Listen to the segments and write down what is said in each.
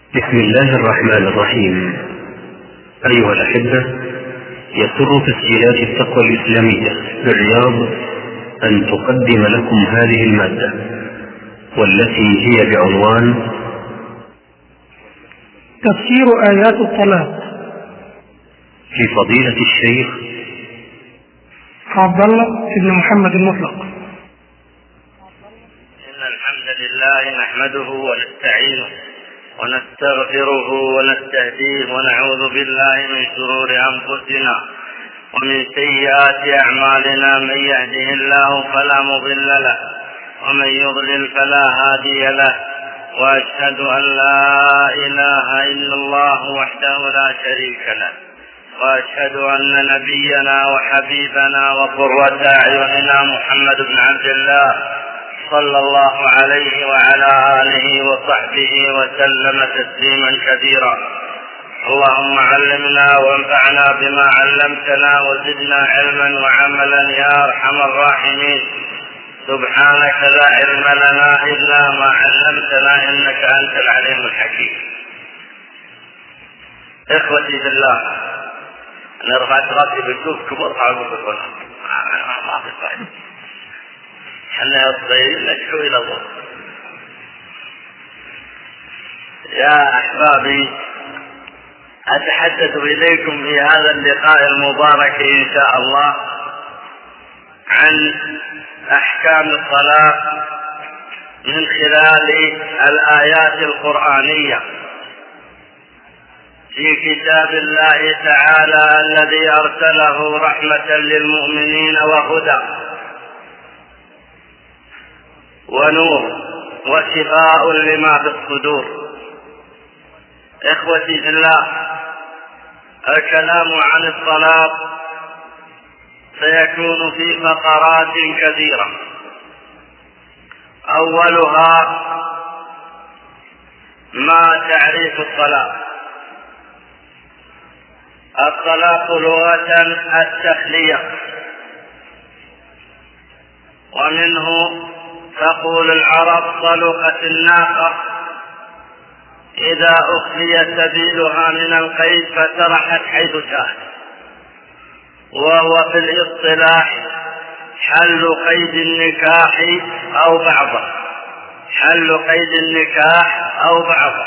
بسم الله الرحمن الرحيم. أيها الأحبة، يسر تسجيلات التقوى الإسلامية بالرياض أن تقدم لكم هذه المادة، والتي هي بعنوان تفسير آيات الطلاق، لفضيلة الشيخ عبد الله بن محمد المطلق. إن الحمد لله نحمده ونستعينه ونستغفره ونستهديه ونعوذ بالله من شرور أنفسنا ومن سيئات أعمالنا. من يهده الله فلا مضل له ومن يضلل فلا هادي له، وأشهد أن لا إله إلا الله وحده لا شريك له، وأشهد أن نبينا وحبيبنا وقرة أعيننا محمد بن عبد الله صلى الله عليه وعلى آله وصحبه وسلم تسليما كثيرا. اللهم علمنا وانفعنا بما علمتنا وزدنا علما وعملا يا أرحم الراحمين. سبحانك لا علم لنا إلا ما علمتنا إنك أنت العليم الحكيم. إخوتي في الله، أنا رفعت راسي بشوفكم وارفعوا الميكروفون، ما في فائدة، حنا الصغيرين نشكو إلى الله. يا أحبابي، أتحدث إليكم في هذا اللقاء المبارك إن شاء الله عن أحكام الطلاق من خلال الآيات القرآنية في كتاب الله تعالى الذي أرسله رحمة للمؤمنين وهدى ونور وشفاء لما في الصدور. إخوتي في الله، الكلام عن الطلاق سيكون في فقرات كثيرة. أولها ما تعريف الطلاق. الطلاق لغة التخلية، ومنه تقول العرب طلقت الناقة إذا أخلي سبيلها من القيد فسرحت حيث شاءت، وهو في الاصطلاح حل قيد النكاح أو بعضه، حل قيد النكاح أو بعضه.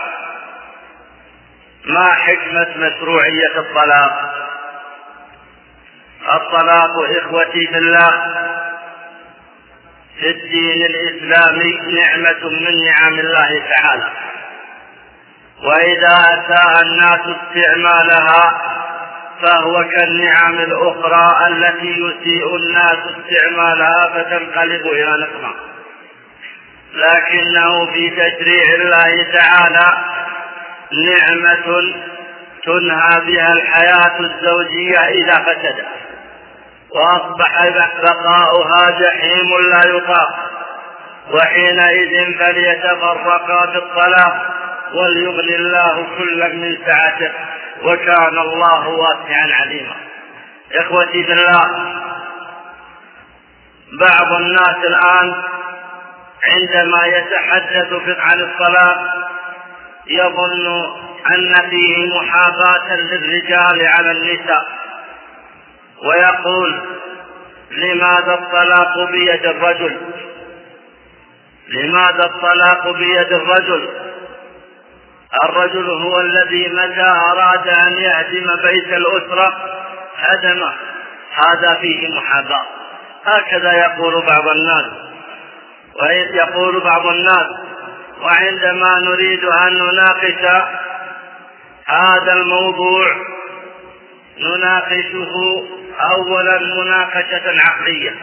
ما حكمة مشروعية الطلاق؟ الطلاق إخوتي في الله في الدين الإسلامي نعمة من نعم الله تعالى، وإذا أساء الناس استعمالها فهو كالنعم الأخرى التي يسيء الناس استعمالها فتنقلب إلى نقمة. لكنه في تشريع الله تعالى نعمة تنهى بها الحياة الزوجية إذا فسدت، وأصبح بقاؤها جحيم لا يطاق، وحينئذ فليتفرقا في الطلاق وليغني الله كلا من سعته، وكان الله واسعا عليما. إخوتي في الله، بعض الناس الآن عندما يتحدث عن الطلاق يظن أن فيه محاباة للرجال على النساء، ويقول لماذا الطلاق بيد الرجل؟ لماذا الطلاق بيد الرجل؟ الرجل هو الذي متى أراد أن يهدم بيت الأسرة هدمه، هذا فيه محاباة. هكذا يقول بعض الناس، ويقول بعض الناس. وعندما نريد أن نناقش هذا الموضوع نناقشه أولا مناقشة عقلية،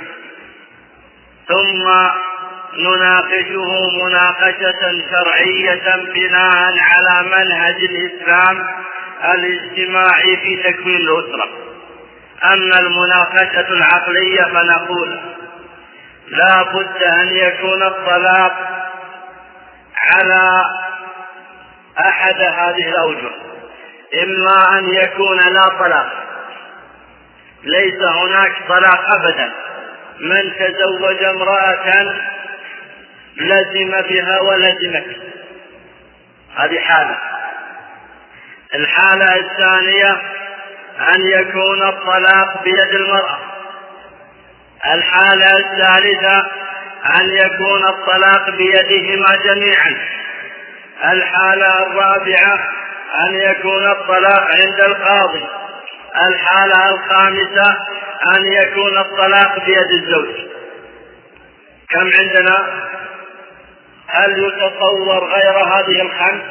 ثم نناقشه مناقشة شرعية بناء على منهج الإسلام الاجتماعي في تكوين الأسرة. أما المناقشة العقلية فنقول لا بد أن يكون الطلاق على أحد هذه الأوجه: إما أن يكون لا طلاق، ليس هناك طلاق أبدا، من تزوج امرأة لزم بها ولزمت، هذه حالة. الحالة الثانية أن يكون الطلاق بيد المرأة. الحالة الثالثة أن يكون الطلاق بيدهما جميعا. الحالة الرابعة أن يكون الطلاق عند القاضي. الحالة الخامسة أن يكون الطلاق بيد الزوج. كم عندنا؟ هل يتصور غير هذه الخمس؟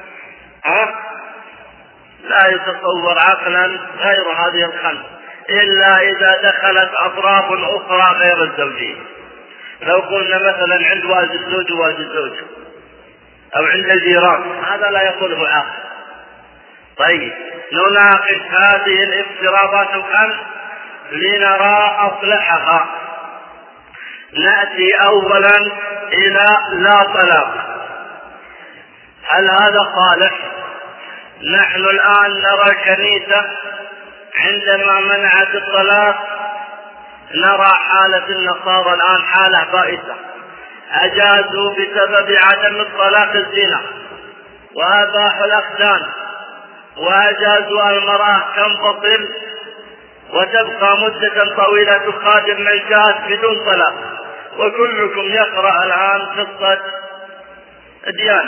لا يتصور عقلا غير هذه الخمس إلا إذا دخلت أطراف أخرى غير الزوجين. لو قلنا مثلا عند والد الزوج ووالد الزوج أو عند الجيران، هذا لا يقوله عاقل. طيب، نناقش هذه الافتراضات الخمس لنرى أصلحها. نأتي أولا إلى لا طلاق. هل هذا صالح؟ نحن الآن نرى الكنيسة عندما منعت الطلاق، نرى حالة النصارى الآن حالة بائسة. أجازوا بسبب عدم الطلاق الزنا، وأباحوا الأختان، وأجازوا المرأة تنفصل وتبقى مدة طويلة تخادم من شاءت بدون طلاق. وكلكم يقرأ الآن قصة ديانة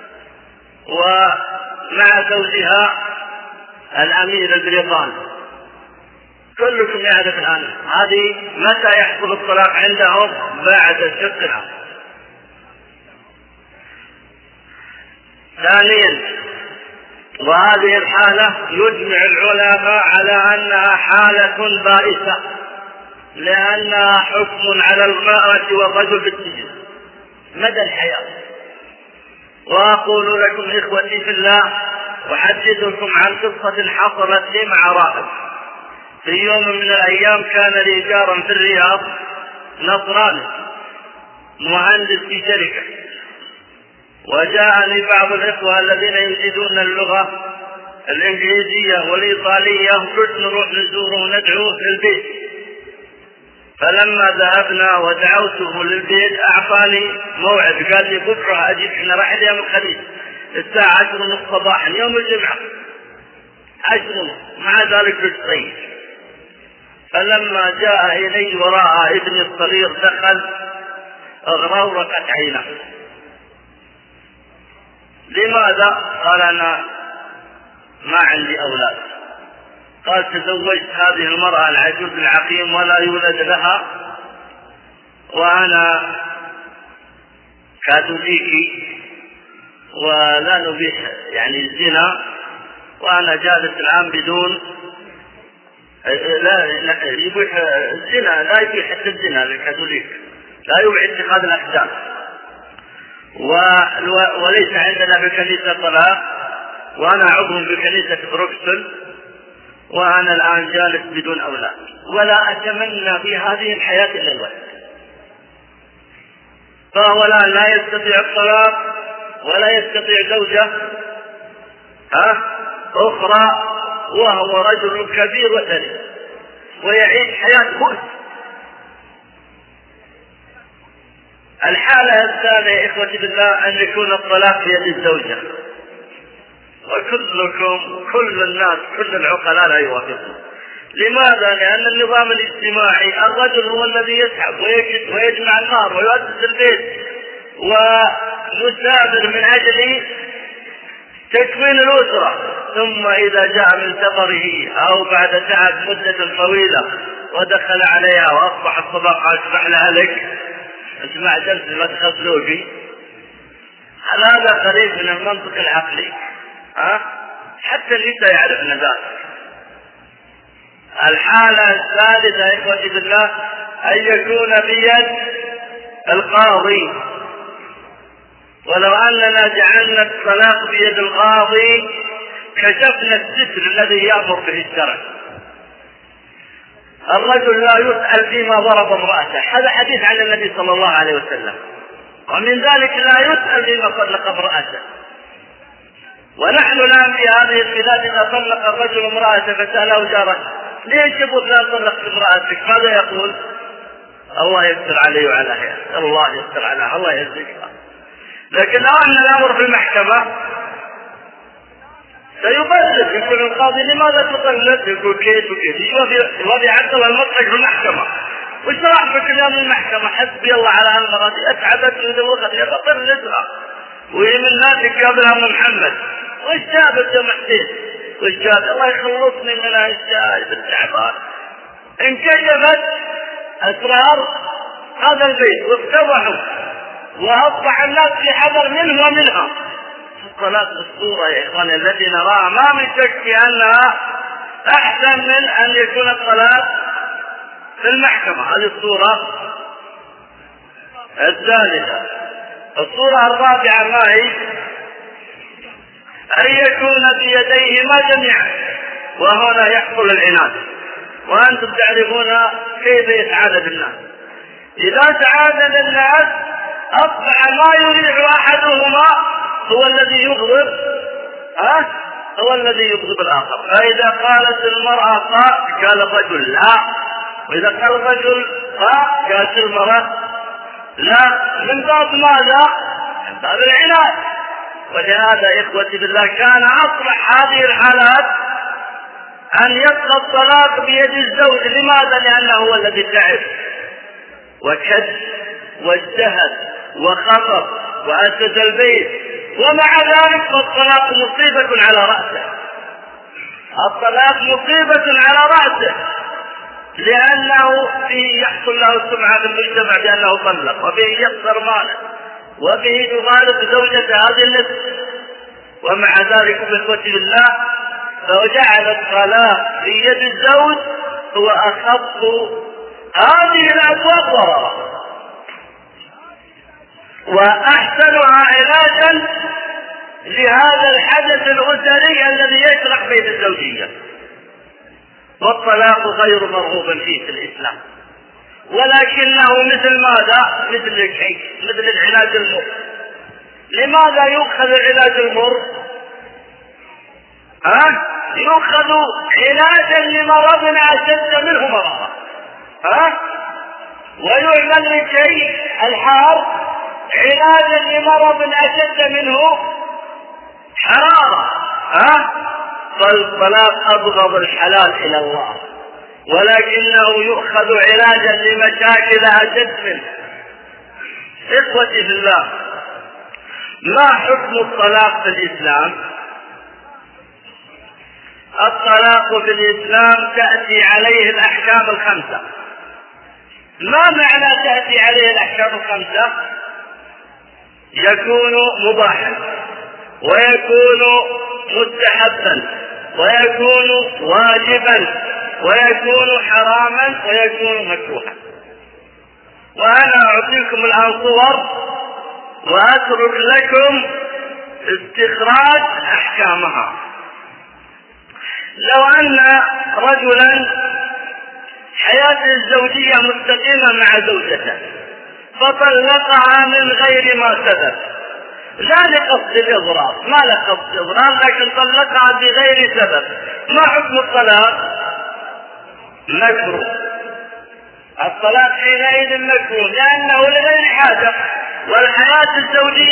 ومع زوجها الأمير البريطاني، كلكم يعرف الآن. هذه متى يحصل الطلاق عندهم؟ بعد الشق العام. ثانيا، وهذه الحالة يجمع العلماء على أنها حالة بائسة، لأنها حكم على المرأة والرجل بالسجن مدى الحياة. وأقول لكم إخوتي في الله، أحدثكم عن قصة حصلت لي مع راهب. في يوم من الأيام كان لي جارا في الرياض نصراني مهندس في شركة، وجاءني بعض الإخوة الذين يجيدون اللغة الإنجليزية والإيطالية، قلت نروح نزوره وندعوه في البيت. فلما ذهبنا ودعوته للبيت أعطاني موعد، قال لي بكرة أجي، احنا رايحين يوم الخميس الساعة 10:30 صباحا يوم الجمعة 10:30. مع ذلك قلت طيب. فلما جاء إلي ورأى ابني الصغير دخل اغرورقت عينه. لماذا؟ قال أنا ما عندي أولاد. قال تزوجت هذه المرأة العجوز العقيم ولا يولد لها، وأنا كاثوليكي ولا نبيح يعني الزنا، وأنا جالس الآن بدون لا يبيح الزنا، لا يبيح حتى الزنا للكاثوليك، لا يبيح اتخاذ الأحداث، وليس عندنا بكنيسة طلاق، وأنا عضو بكنيسة بروكسل، وأنا الآن جالس بدون أولاد، ولا أتمنى في هذه الحياة إلا الولد. فهو الآن لا يستطيع الطلاق ولا يستطيع زوجة أخرى، وهو رجل كبير وثري ويعيش حياة بؤس. الحالة الثانية إخوتي بالله أن يكون الطلاق بيد الزوجة، وكلكم كل الناس كل العقلاء لا يوافقون. لماذا؟ لأن النظام الاجتماعي الرجل هو الذي يسحب ويجمع النار ويؤسس البيت ويسافر من أجل تكوين الأسرة، ثم إذا جاء من سفره أو بعد تعب مدة طويلة ودخل عليها وأصبح الصباح أصبح لها لك اسمع درس ما تخذلوا فيه. هل هذا قريب من المنطق العقلي؟ حتى النساء يعرفن ذلك. الحالة الثالثة إخوتي بالله أن يكون بيد القاضي. ولو أننا جعلنا الطلاق بيد القاضي كشفنا الستر الذي يأمر به الشرع. الرجل لا يسأل فيما ضرب امرأته، هذا حديث عن النبي صلى الله عليه وسلم. ومن ذلك لا يسأل فيما طلق امرأته. ونحن الآن في هذه البلاد إذا طلق الرجل امرأته فسأله جاره ليش يبغى فلان طلقت امرأتك؟ ماذا يقول؟ الله يستر عليه وعلى هي، الله يستر عليه، الله يهزك. لكن لو أن الأمر في المحكمة سيبلغ، يقول القاضي لماذا تطلق؟ يقول كيف وكيف، يبغى يعطل المطلق في المحكمة. وش راح بك اليوم المحكمة؟ حسبي الله على هالمرة دي، اتعبتني ودوختني بطلقها، وهي من ناسك قبلها من محمد. وش جابت يا محسين؟ وش جابت؟ الله يخلصني منها الشاهد التعبان. انكشفت اسرار هذا البيت وافتضحوا، واصبح الناس في حذر منه ومنها. الصلاة بالصورة يا إخواني التي نراها ما من شك أنها أحسن من أن يكون الصلاة في المحكمة. هذه الصورة الثالثة. الصورة الرابعة ما هي؟ أن يكون بيديهما جميعا، وهنا يحصل العناد، وأنتم تعرفون كيف يتعادل الناس. إذا تعادل الناس أصبح ما يريد أحدهما هو الذي يغضب هو الذي يغضب الآخر. فإذا قالت المرأة قال الرجل لا، وإذا قال الرجل قالت المرأة لا، من باب ماذا؟ من باب العناد. ولهذا إخوتي بالله كان أصلح هذه الحالات أن يبقى الطلاق بيد الزوج. لماذا؟ لأنه هو الذي تعب وكد واجتهد وخطر وأسس البيت، ومع ذلك فالطلاق مصيبة على رأسه. الطلاق مصيبة على رأسه، لأنه فيه يحصل له السمعة في المجتمع بأنه طلق، وبه يخسر ماله، وبه يغالب زوجته هذه النسبة. ومع ذلك بإخوتي بالله فجعل الطلاق في يد الزوج هو أخف هذه الأبواب ضررا وأحسنها علاجا لهذا الحدث الأسري الذي يشرح بين الزوجية. والطلاق غير مرغوب فيه في الإسلام، ولكنه مثل ماذا؟ مثل الشيء، مثل العلاج المر. لماذا يؤخذ العلاج المر؟ يؤخذ علاجا لمرض أشد منه مرضا، ويعمل للشيء الحار علاجا لمرض أشد منه حرارة. فالطلاق أبغض الحلال إلى الله، ولكنه يؤخذ علاجا لمشاكل أشد منه. إخوتي في الله، ما حكم الطلاق في الإسلام؟ الطلاق في الإسلام تأتي عليه الأحكام الخمسة. ما معنى تأتي عليه الأحكام الخمسة؟ يكون مباحا، ويكون مستحبا، ويكون واجبا، ويكون حراما، ويكون مكروها. وأنا أعطيكم الآن صور وأترك لكم استخراج أحكامها. لو أن رجلا حياته الزوجية مستقيمة مع زوجته فطلقها من غير ما سبب، لا لقصد الإضرار، ما لقصد الإضرار، لكن طلقها بغير سبب، ما حكم الطلاق؟ مكروه. الطلاق حينئذ مكروه لأنه لغير حاجة، والحياة الزوجية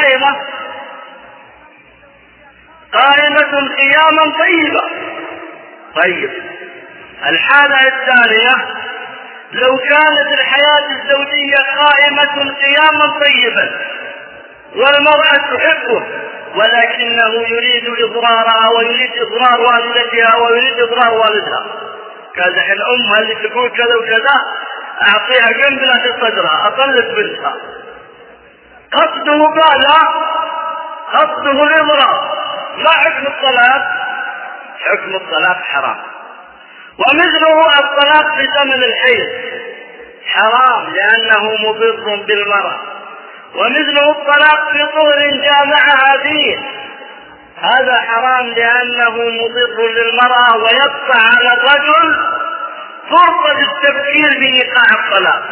قائمة قياما طيبا. طيب، الحالة الثانية، لو كانت الحياة الزوجية قائمة قياما طيبا والمرأة تحبه ولكنه يريد إضرارها ويريد إضرار والدتها ويريد إضرار والدها، كذا الأم اللي تقول كذا وكذا أعطيها قنبلة في صدرها، أطلق بنتها، قصده ماذا؟ قصده الإضرار. ما حكم الطلاق؟ حكم الطلاق حرام. ومثله الطلاق في زمن الحيض حرام لأنه مضر بالمرأة. ومثله الطلاق في طهر جامعها فيه، هذا حرام لأنه مضر للمرأة ويبقى على الرجل فرصة التفكير بإيقاع الطلاق.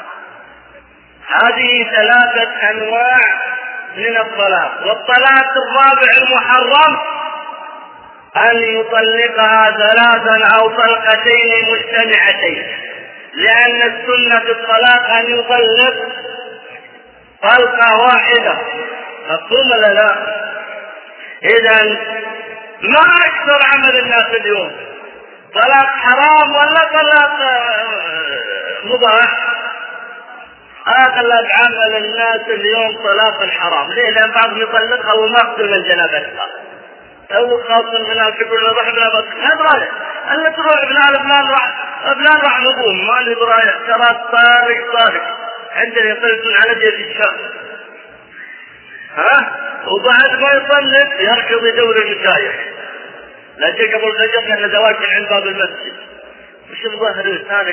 هذه 3 أنواع من الطلاق. والطلاق الرابع المحرم أن يطلقها 3 أو طلقتين مجتمعتين، لأن السنة في الطلاق أن يطلق طلقة واحدة. مفهوم ولا لا؟ إذن ما أكثر عمل الناس اليوم، طلاق حرام ولا طلاق مباح؟ أغلب عمل الناس اليوم طلاق الحرام. ليه؟ لأن بعضهم يطلقها وما من جنابتها، أو خاصة من الفكر اللي راح بلا بطل ما براية ألا تروح فلان راح نقوم ما لي براية ترى طارق عندنا يطلقون على جيد الشهر وبعد ما يطلق يركض يدور المشايخ لا شيء قبل الفجر لأن زواج من عند باب المسجد. وش الظاهر يسالك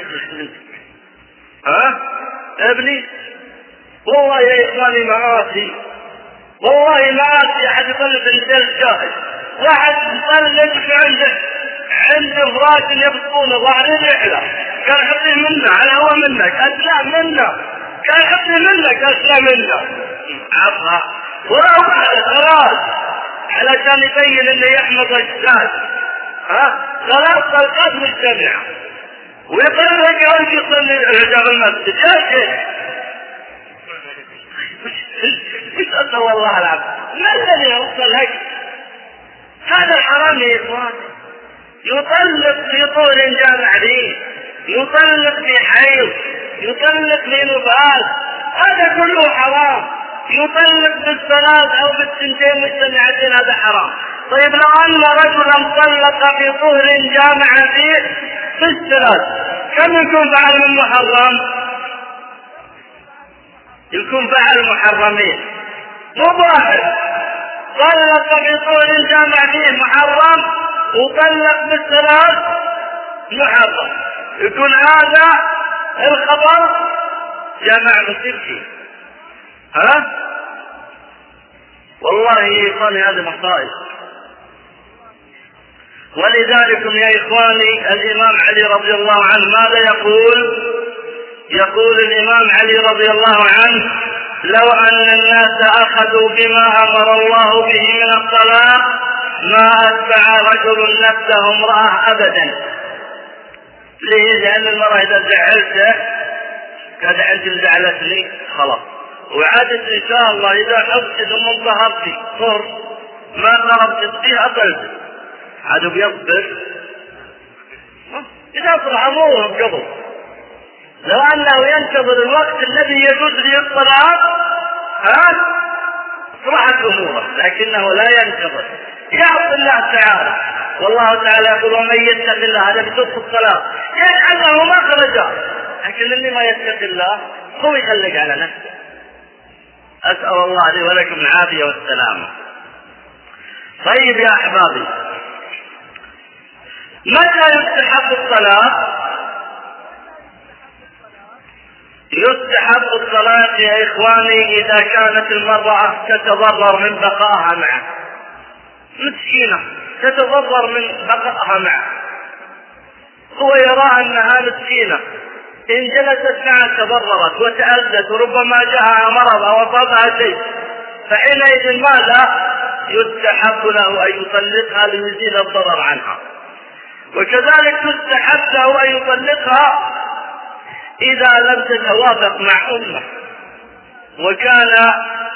ابني والله يا إخواني معاصي، والله معاصي أحد يطلق الرجال الشاهد، واحد يطلق عنده فراش يبصونه ظهره رحلة قال حطيه منا على هو منك أسلام منا قال حطيه منك أسلام منا عطها ولو خلاص علشان يبين انه يحمد اجساد. ثلاث طلقات مجتمعة ويقول رجال يصلي رجال المسجد يا شيخ مش أسأل والله العظيم ما الذي يوصل هيك؟ هذا حرام يا إخوان. يطلق في طول جامع دين، يطلق في حيض، يطلق في نفاس، هذا كله حرام. يطلق بالثلاث أو بالسنتين مجتمعتين هذا حرام. طيب لو أن رجلا طلق في طهر جامع فيه بالثلاث كم يكون فعل من محرم؟ يكون فعل محرمين. مباح طلق في طهر جامع فيه محرم وطلق بالثلاث محرم، يكون هذا الخبر جمع مسيرتي. والله يا إخواني هذه مصائب. ولذلك يا إخواني الإمام علي رضي الله عنه ماذا يقول؟ يقول الإمام علي رضي الله عنه لو أن الناس أخذوا بما أمر الله به من الطلاق ما أتبع رجل نفسه امرأة أبدا. ليه؟ لأن المرأة إذا زعلته كذا عندي زعلتني خلاص وعادت إن شاء الله إذا حبت ثم ظهرتي صر ما ضربت فيها أطلت عادوا بيصبر إذا أصبح أمورهم قبل. لو أنه ينتظر الوقت الذي يجوز فيه الطلاق صرحت أموره، لكنه لا ينتظر يعصي الله تعالى. والله تعالى يقول ومن يتق الله هذا بصدق الطلاق يجعل له مخرجا، لكن اللي ما يتق الله هو يخلق على نفسه. أسأل الله لي ولكم العافية والسلامة. طيب يا أحبابي، متى يستحب الطلاق؟ يستحب الطلاق يا إخواني إذا كانت المرأة تتضرر من بقائها معه، مسكينة تتضرر من بقائها معه، هو يرى أنها مسكينة إن جلست معه تضررت وتأذت وربما جاءها مرض أو أصابها شيء، فحينئذ ماذا؟ يستحب له أن يطلقها ليزيل الضرر عنها. وكذلك يستحب له أن يطلقها إذا لم تتوافق مع أمه وكان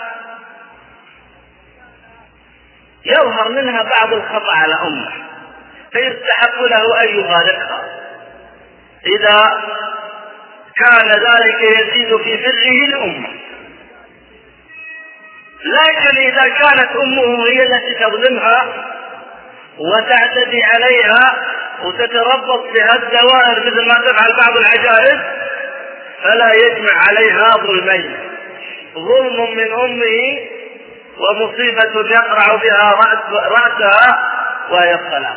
يظهر منها بعض الخطأ على أمه، فيستحب له أن يفارقها إذا كان ذلك يزيد في بره لأمه. لكن إذا كانت أمه هي التي تظلمها وتعتدي عليها وتتربص بها الدوائر مثل ما تفعل بعض العجائز فلا يجمع عليها ظلمين، ظلم من أمه ومصيبة يقرع بها رأسها وهي الصلاة.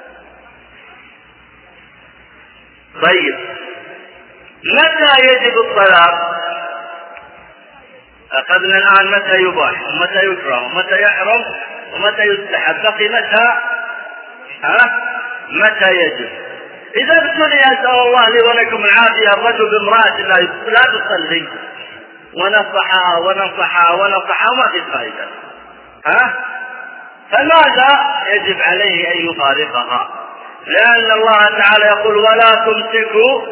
طيب متى يجب الطلاق؟ أخذنا الآن متى يباح ومتى يكره ومتى يحرم ومتى يستحب، بقي متى يجب. إذا ابتلي أسأل الله لي ولكم العافية الرجل بامرأة لا تصلي ونصحها وما في فائدة، فماذا يجب عليه أن يفارقها؟ لأن الله تعالى يقول ولا تمسكوا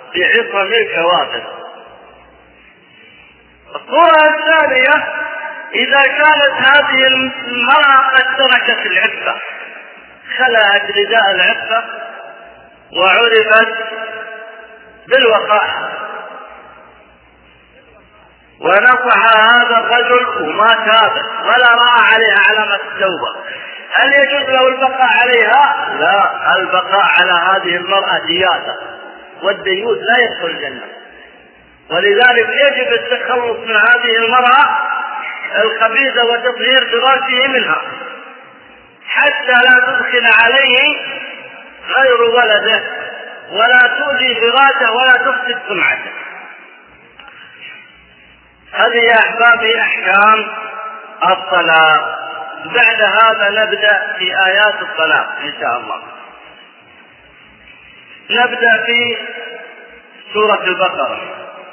بعصم الكوافر. الصورة الثانية إذا كانت هذه المرأة قد تركت العفة، خلعت رداء العفة وعرفت بالوقاحة، ونصح هذا الرجل وما تاب ولا رأى عليها علامة التوبة، هل يجوز له البقاء عليها؟ لا، البقاء على هذه المرأة دياثة، والديوث لا يدخل الجنة. ولذلك يجب التخلص من هذه المرأة الخبيثة وتطهير فراشه منها حتى لا تدخل عليه غير ولده ولا تؤذي فراشه ولا تفسد سمعته. هذه يا أحبابي أحكام الطلاق. بعد هذا نبدأ في آيات الطلاق إن شاء الله. نبدأ في سورة البقرة.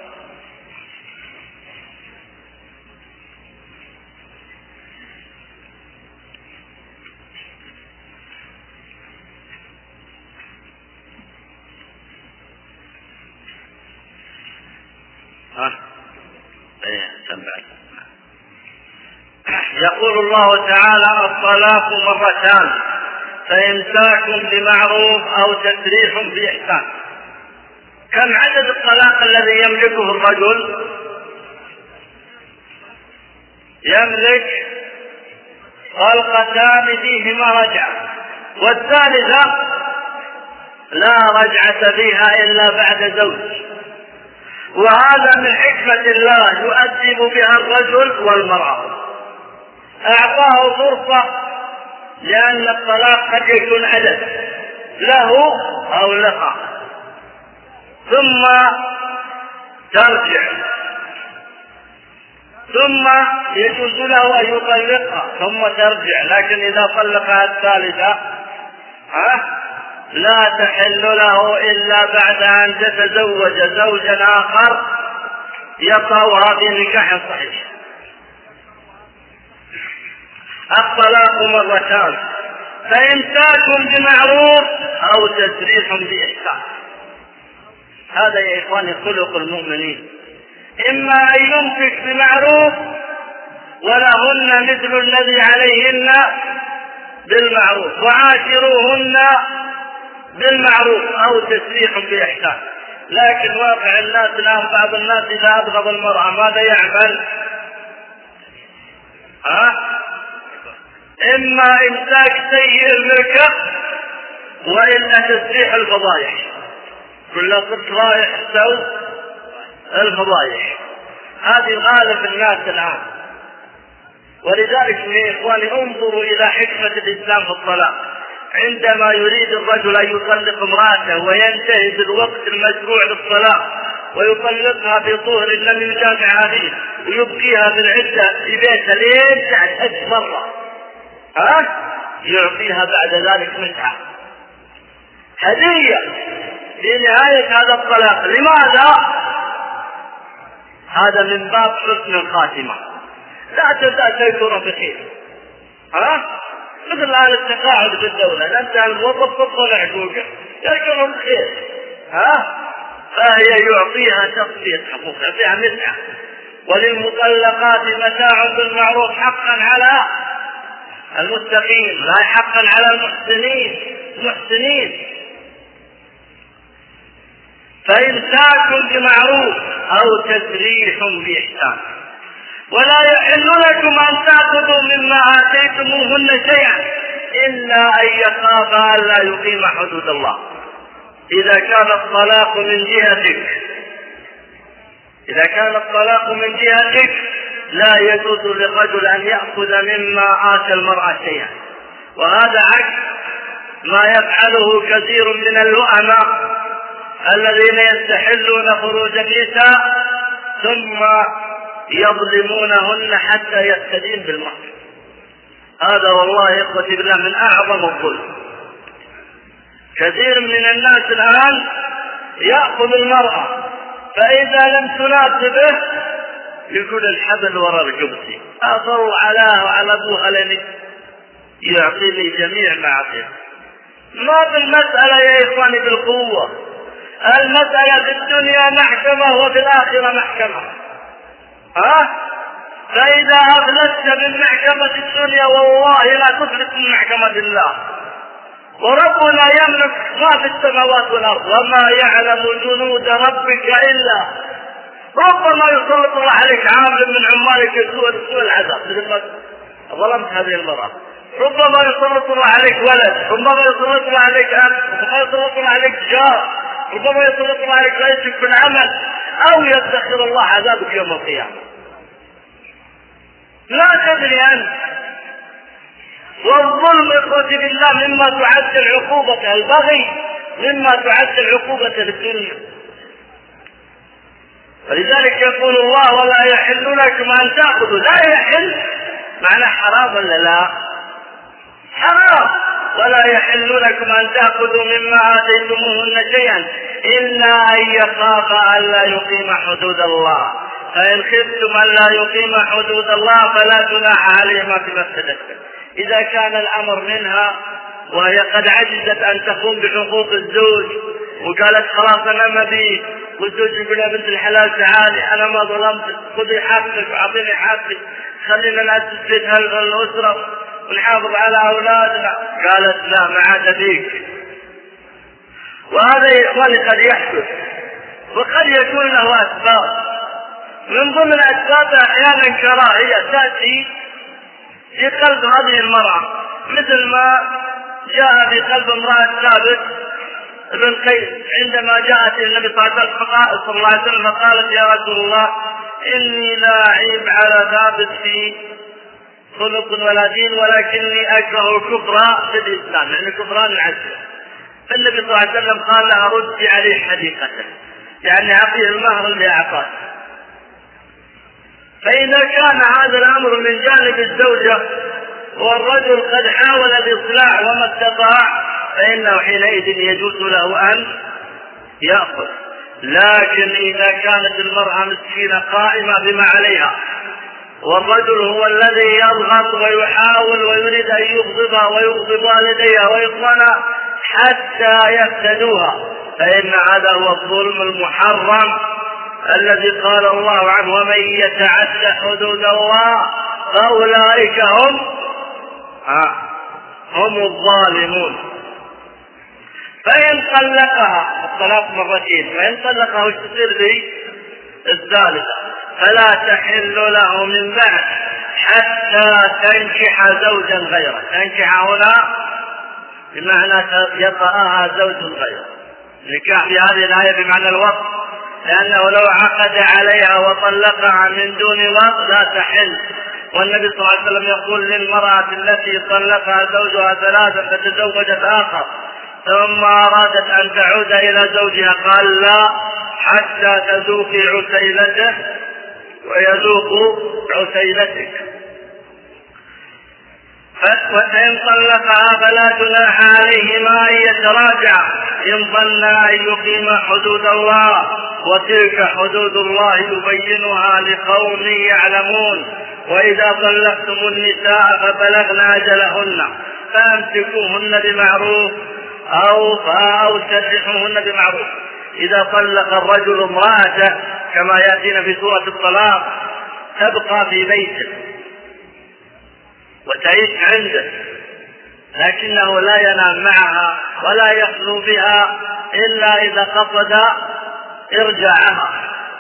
يقول الله تعالى: الطلاق مرتان، فإمساك بمعروف أو تسريح بإحسان. كم عدد الطلاق الذي يملكه الرجل؟ يملك طلقتان فيهما رجعة، والثالثة لا رجعة فيها إلا بعد زوج، وهذا من حكمة الله يؤدب بها الرجل والمرأة. أعطاه فرصة، لأن الطلاق قد يكون عدد له أو لها، ثم ترجع، ثم يجوز له أن يطلقها ثم ترجع، لكن إذا طلقها الثالثة لا تحل له إلا بعد أن تتزوج زوجا آخر يطأها بنكاح صحيح. الطلاق مرتان، فإمساك بمعروف أو تسريح بإحسان. هذا يا إخواني خلق المؤمنين، إما أن يمسك بمعروف ولهن مثل الذي عليهن بالمعروف وعاشروهن بالمعروف، أو تسريح بإحسان. لكن واقع الناس الآن بعض الناس إذا أبغض المرأة ماذا يعمل؟ إما إمساك سيء الملكة وإلا تسريح الفضايح. كل صرت رايح سوء الفضايح، هذه غالب الناس الآن. ولذلك يا إخواني انظروا إلى حكمة الإسلام في الطلاق. عندما يريد الرجل أن يطلق امرأته وينتهز الوقت المشروع للطلاق ويطلقها في طهر لم يجامعها فيه ويبقيها في العدة في بيتها لين تعتد مرة، يعطيها بعد ذلك متعة هدية في نهاية هذا الطلاق. لماذا؟ هذا من باب حسن الخاتمة. لا تبدأ تذكر بخير، مثل الآن التقاعد في الدولة، أنت الموظف تطلع حقوقه يذكر بخير، فهي يعطيها تصفية حقوق، يعطيها متعة. وللمطلقات متاع بالمعروف حقا على المتقين، لا حقا على المحسنين. فإمساك بمعروف أو تسريح بإحسان. ولا يحل لكم أن تأخذوا مما آتيتموهن شيئا إلا أن يخافا ألا يقيم حدود الله. إذا كان الطلاق من جهتك لا يجوز للرجل أن يأخذ مما آتى المرأة شيئا، وهذا عكس ما يفعله كثير من اللؤماء الذين يستحلون خروج النساء ثم يظلمونهن حتى يستدين بالمهر. هذا والله يا إخوتي بالله من أعظم الظلم. كثير من الناس الآن يأخذ المرأة، فإذا لم تناسبه يقول الحبل وراء رقبتي، أضر علىها وعلى أبوها لأني يعطيني جميع ما أعطيه. ما بالمسألة يا إخواني بالقوة، المسألة في الدنيا محكمة وفي الآخرة محكمة. فإذا أفلست من محكمة الدنيا والله لا تفلت من محكمة الله. وربنا يملك ما في السماوات والأرض وما يعلم جنود ربك إلا. ربما يسلط الله عليك عامل من عمالك سوء العذاب مثل ما ظلمت هذه المرأة. ربما يسلط الله عليك ولد، ربما يسلط الله عليك أخ، ربما يسلط الله عليك جار، ربما يسلط الله عليك لا يشرك بالعمل، أو يدخر الله عذابك يوم القيامة. لا تدري أنت. والظلم إخوتي بالله مما تعد عقوبة، البغي مما تعد عقوبة للدنيا. ولذلك يقول الله ولا يحل لكم أن تأخذوا. لا يحل معنى حرام ولا لا؟ حرام. ولا يحل لكم أن تأخذوا مما آتيتموهن شيئا إلا أن يخاف أن لا يقيم حدود الله، فإن خفتم أن لا يقيم حدود الله فلا جناح عليهما فيما افتدت. إذا كان الأمر منها وهي قد عجزت أن تقوم بحقوق الزوج وقالت خلاص أنا ما بي، والزوج يقول يا بنت الحلال تعالي أنا ما ظلمت، خذي حقك وأعطيني حقك، خلينا نأسس الأسرة ونحافظ على أولادنا، قالت لا ما عاد بيك. وهذا يا إخواني قد يحدث، وقد يكون له أسباب. من ضمن أسبابها أحيانا كراهية تأتي في قلب هذه المرأة، مثل ما جاء في قلب امرأة ثابت بن قيس عندما جاءت إلى النبي صلى الله عليه وسلم فقالت يا رسول الله إني لا أعيب على ثابت في خلق ولا دين ولكني أكره الكفر في الإسلام، يعني كفران العدل. فالنبي صلى الله عليه وسلم قال لها ردي عليه حديقته، يعني أعطيه المهر اللي أعطاه. فإذا كان هذا الأمر من جانب الزوجة والرجل قد حاول الإصلاح وما استطاع فإنه حينئذ يجوز له أن يأخذ. لكن إذا كانت المرأة مسكينة قائمة بما عليها والرجل هو الذي يضغط ويحاول ويريد أن يغضبها ويغضب والديها وإخوانها حتى يفتدوها، فإن هذا هو الظلم المحرم الذي قال الله عنه ومن يتعد حدود الله فأولئك هم الظالمون. فإن طلقها الطلاق مرتين، فإن طلقها وش تصير ذي الثالثة فلا تحل له من بعد حتى تنكح زوجا غيره. تنكح هنا بمعنى يطأها زوج غيره. نكاح في هذه الآية بمعنى الوقت، لأنه لو عقد عليها وطلقها من دون وقت لا تحل. والنبي صلى الله عليه وسلم يقول للمرأة التي طلقها زوجها ثلاثا فتزوجت آخر ثم أرادت أن تعود إلى زوجها قال لا حتى تذوقي عسيلته ويذوق عسيلتك. فإن طلقها فلا جناح عليهما أن يتراجعا إن ظنا أن يقيم حدود الله، وتلك حدود الله يبينها لقوم يعلمون. وإذا طلقتم النساء فبلغن أجلهن فأمسكوهن بمعروف أو سرحوهن بمعروف. إذا طلق الرجل امرأته كما يأتينا في سورة الطلاق تبقى في بيته وتعيش عنده، لكنه لا ينام معها ولا يخلو بها إلا إذا قصد إرجاعها.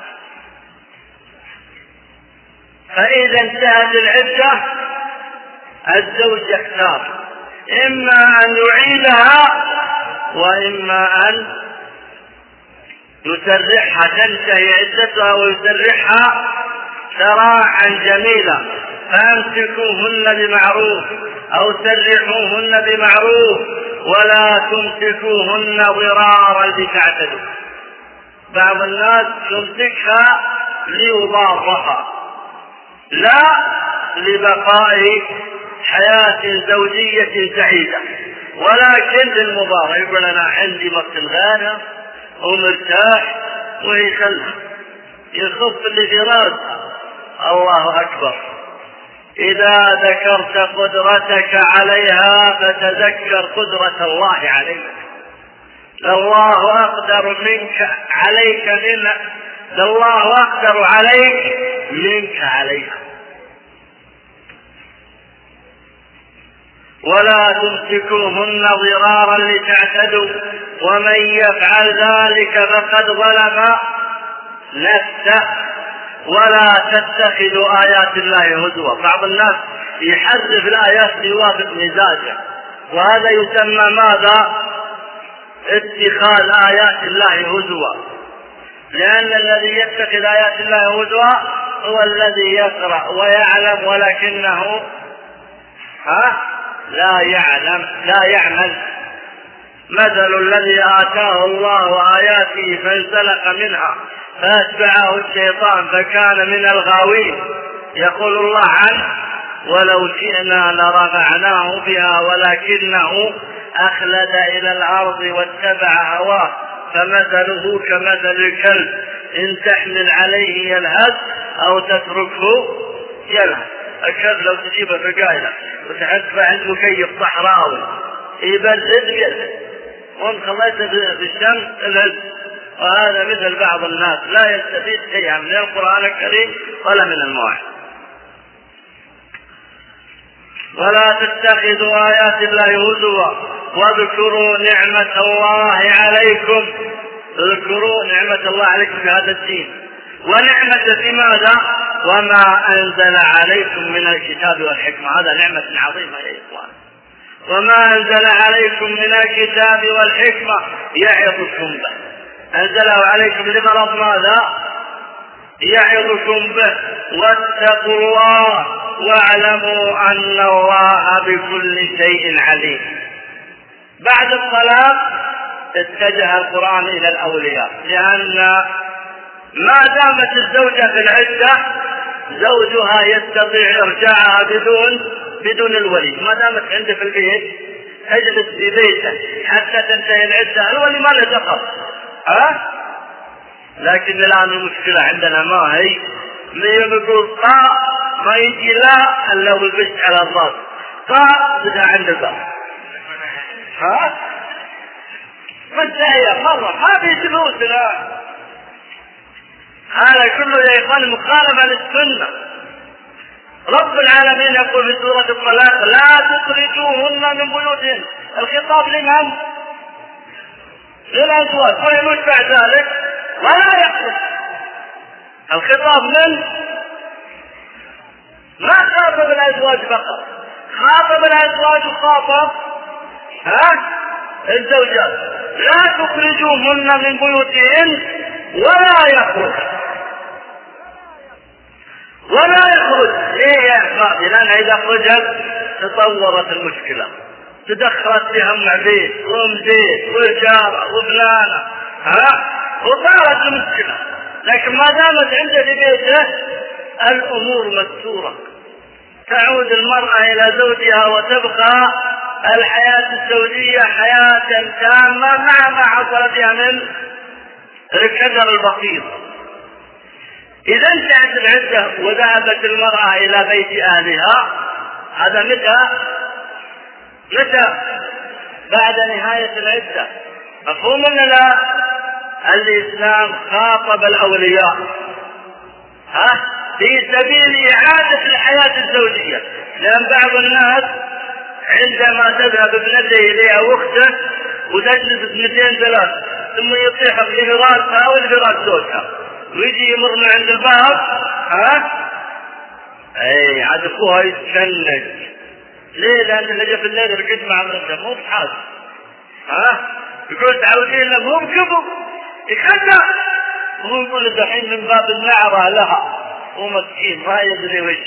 فإذا انتهت العدة الزوج يختار إما أن يعيدها وإما أن يسرحها، تنتهي عدتها ويسرحها سراحا جميلا. فامسكوهن بمعروف أو سرحوهن بمعروف ولا تمسكوهن ضرارا لتعتدوا. بعض الناس يمسكها ليضارها لا لبقاء حياة زوجية سعيدة، ولكن للمضارة. يقول أنا عندي وقت الغانا ومرتاح ويخلها يخف اللي في راسها. الله أكبر. إذا ذكرت قدرتك عليها فتذكر قدرة الله عليك. الله أقدر منك عليك منها، الله أقدر عليك منك عليها. ولا تمسكوهن ضرارا لتعتدوا ومن يفعل ذلك فقد ظلم نفسه. ولا تتخذوا آيات الله هزوا. بعض الناس يحذف الآيات ليوافق مزاجه، وهذا يسمى ماذا؟ اتخاذ آيات الله هزوا. لأن الذي يتخذ آيات الله هزوا هو الذي يقرأ ويعلم ولكنه لا يعمل. مثل الذي آتاه الله آياته فانسلخ منها فأتبعه الشيطان فكان من الغاوين. يقول الله عنه: ولو شئنا لرفعناه بها ولكنه أخلد إلى الأرض واتبع هواه فمثله كمثل الكلب إن تحمل عليه يلهث أو تتركه يلهث. الكلب لو تجيبه في قايلة وتحسبه عند مكيف صحراوي يبلد وان خليته بالشمس الهز. وهذا مثل بعض الناس لا يستفيد شيئا من القرآن الكريم ولا من المواعظ. ولا تتخذوا آيات الله هزوا واذكروا نعمة الله عليكم. اذكروا نعمة الله عليكم في هذا الدين. ونعمة في ماذا؟ وما أنزل عليكم من الكتاب والحكمة. هذا نعمة عظيمة يا إخوان. وما أنزل عليكم من الكتاب والحكمة يعظكم به. أنزله عليكم لغرض ماذا؟ يعظكم به. واتقوا الله واعلموا أن الله بكل شيء عليم. بعد الطلاق اتجه القرآن إلى الأولياء، لأن ما دامت الزوجة في العدة زوجها يستطيع إرجاعها بدون الولي. ما دامت عنده في البيت تجلس في بيته حتى تنتهي العدة، الولي ما له دخل. لكن الآن المشكلة عندنا ما هي يقول ما يجي لا إلا بالبش على الراس بدأ عند الباب متهيأ مرة ما بيجلوس الآن. هذا كله يا إخوان مخالفة للسنة. رب العالمين يقول في سورة الطلاق: لا تخرجوهن من بيوتهن. الخطاب لمن؟ للأزواج. ويشبع ذلك ولا يخرج. الخطاب من؟ ما خاطب الأزواج فقط، خاطب الأزواج وخاطب الزوجات. لا تخرجوهن من بيوتهن ولا يخرج. ليه يا إخواني؟ لأن إذا خرجت تطورت المشكلة، تدخلت فيها مع بيت ومزيد وجارة وفلانة وصارت المشكلة. لكن ما دامت عنده في بيته الأمور مستورة. تعود المرأة إلى زوجها وتبقى الحياة الزوجية حياة تامة مع ما حصل فيها من الكدر البسيط. إذا انتهت العدة وذهبت المرأة إلى بيت أهلها، هذا متى؟ بعد نهاية العدة. مفهوم أن لا؟ الإسلام خاطب الأولياء في سبيل إعادة الحياة الزوجية. لأن بعض الناس عندما تذهب ابنته إليها وأخته وتجلس 2-3 ثم يطيح الفراش أو الفراش زوجها ويجي يمر من عند الباب عاد أخوها يتشنج. ليه؟ لأن اللي جاء في الليل ركض مع مرته مو بحاجة يقول تعودين له مو بكبر يخدع. هو يقول الدحين من باب النعرة لها ومسكين ما يدري وش.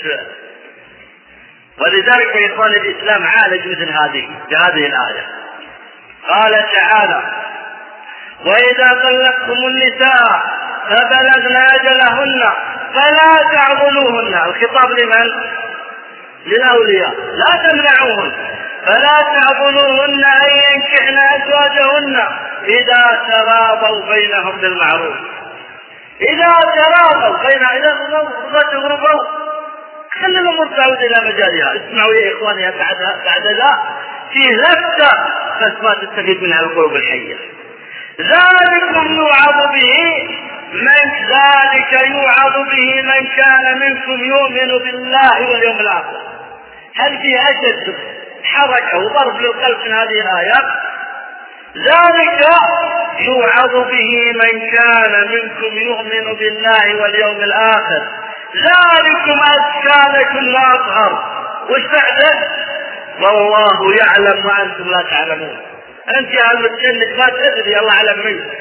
ولذلك يا إخوان الإسلام عالج مثل بهذه الآية. قال تعالى: وإذا طلقتم النساء فبلغن أجلهن فلا تعضلوهن. الخطاب لمن؟ للأولياء. لا تمنعوهن. فلا تعضلوهن أن ينكحن أزواجهن إذا تراضوا بينهم بالمعروف. إذا تراضوا إذا تغربوا خلي الأمور تعود إلى مجالها. اسمعوا يا إخواني بعد ذا فيه لفتة بس ما تستفيد منها القلوب الحية. ذلك يوعظ به من كان منكم يؤمن بالله واليوم الآخر. هل فيه أشد حركة وضرب للقلب من هذه الآيات. ذلك يوعظ به من كان منكم يؤمن بالله واليوم الآخر ذلكم أزكى لكم وأطهر. وش بعده؟ والله يعلم وأنتم لا تعلمون. أنت يا المسلم ما تدري، الله أعلم منك.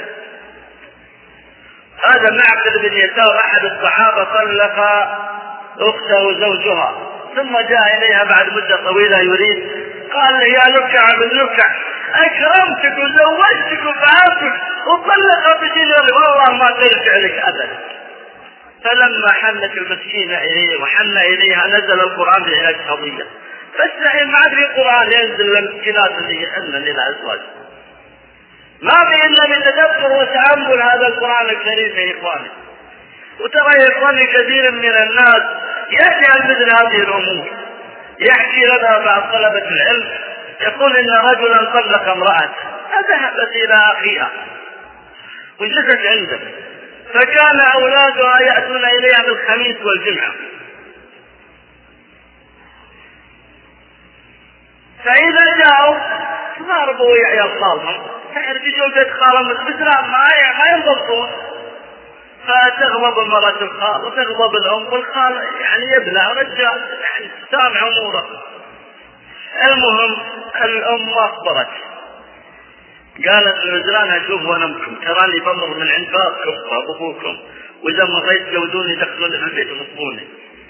هذا معقل بن يسار أحد الصحابة طلق أخته زوجها، ثم جاء إليها بعد مدة طويلة يريد، قال لي يا لكع من لكع أكرمتك وزوجتك وفعلتك وطلق بدينار والله ما ترجع لك أبدا. فلما حنت المسكينة إليه وحن إليها نزل القرآن بهذه القضية. فاستحي ما أدري القرآن ينزل للمسكينات اللي يحنن إلى أزواج، ما في إلا من تدبر وتأمل هذا القرآن الكريم يا إخواني. وترى يا إخواني كثير من الناس يجهل مثل هذه الأمور. يحكي لنا بعض طلبة العلم يقول إن رجلا طلق امرأته فذهبت إلى أخيها وجلست عنده، فكان أولادها يأتون إليها بالخميس والجمعة، فإذا جاءوا ضربوا يا خالهم، تعرف جودة خالهم الإسلام ما ينضبطون، فتغضب المرأة الخال وتغضب الأم والخال يعني يبلع رجال يعني سامع أموره. المهم الأم ما أخبرت، قالت للرجلان أشوف ونمكم تراني بمر من عند بابكم وأبوكم وإذا مريت جودوني دخلوني في البيت ونصبوني.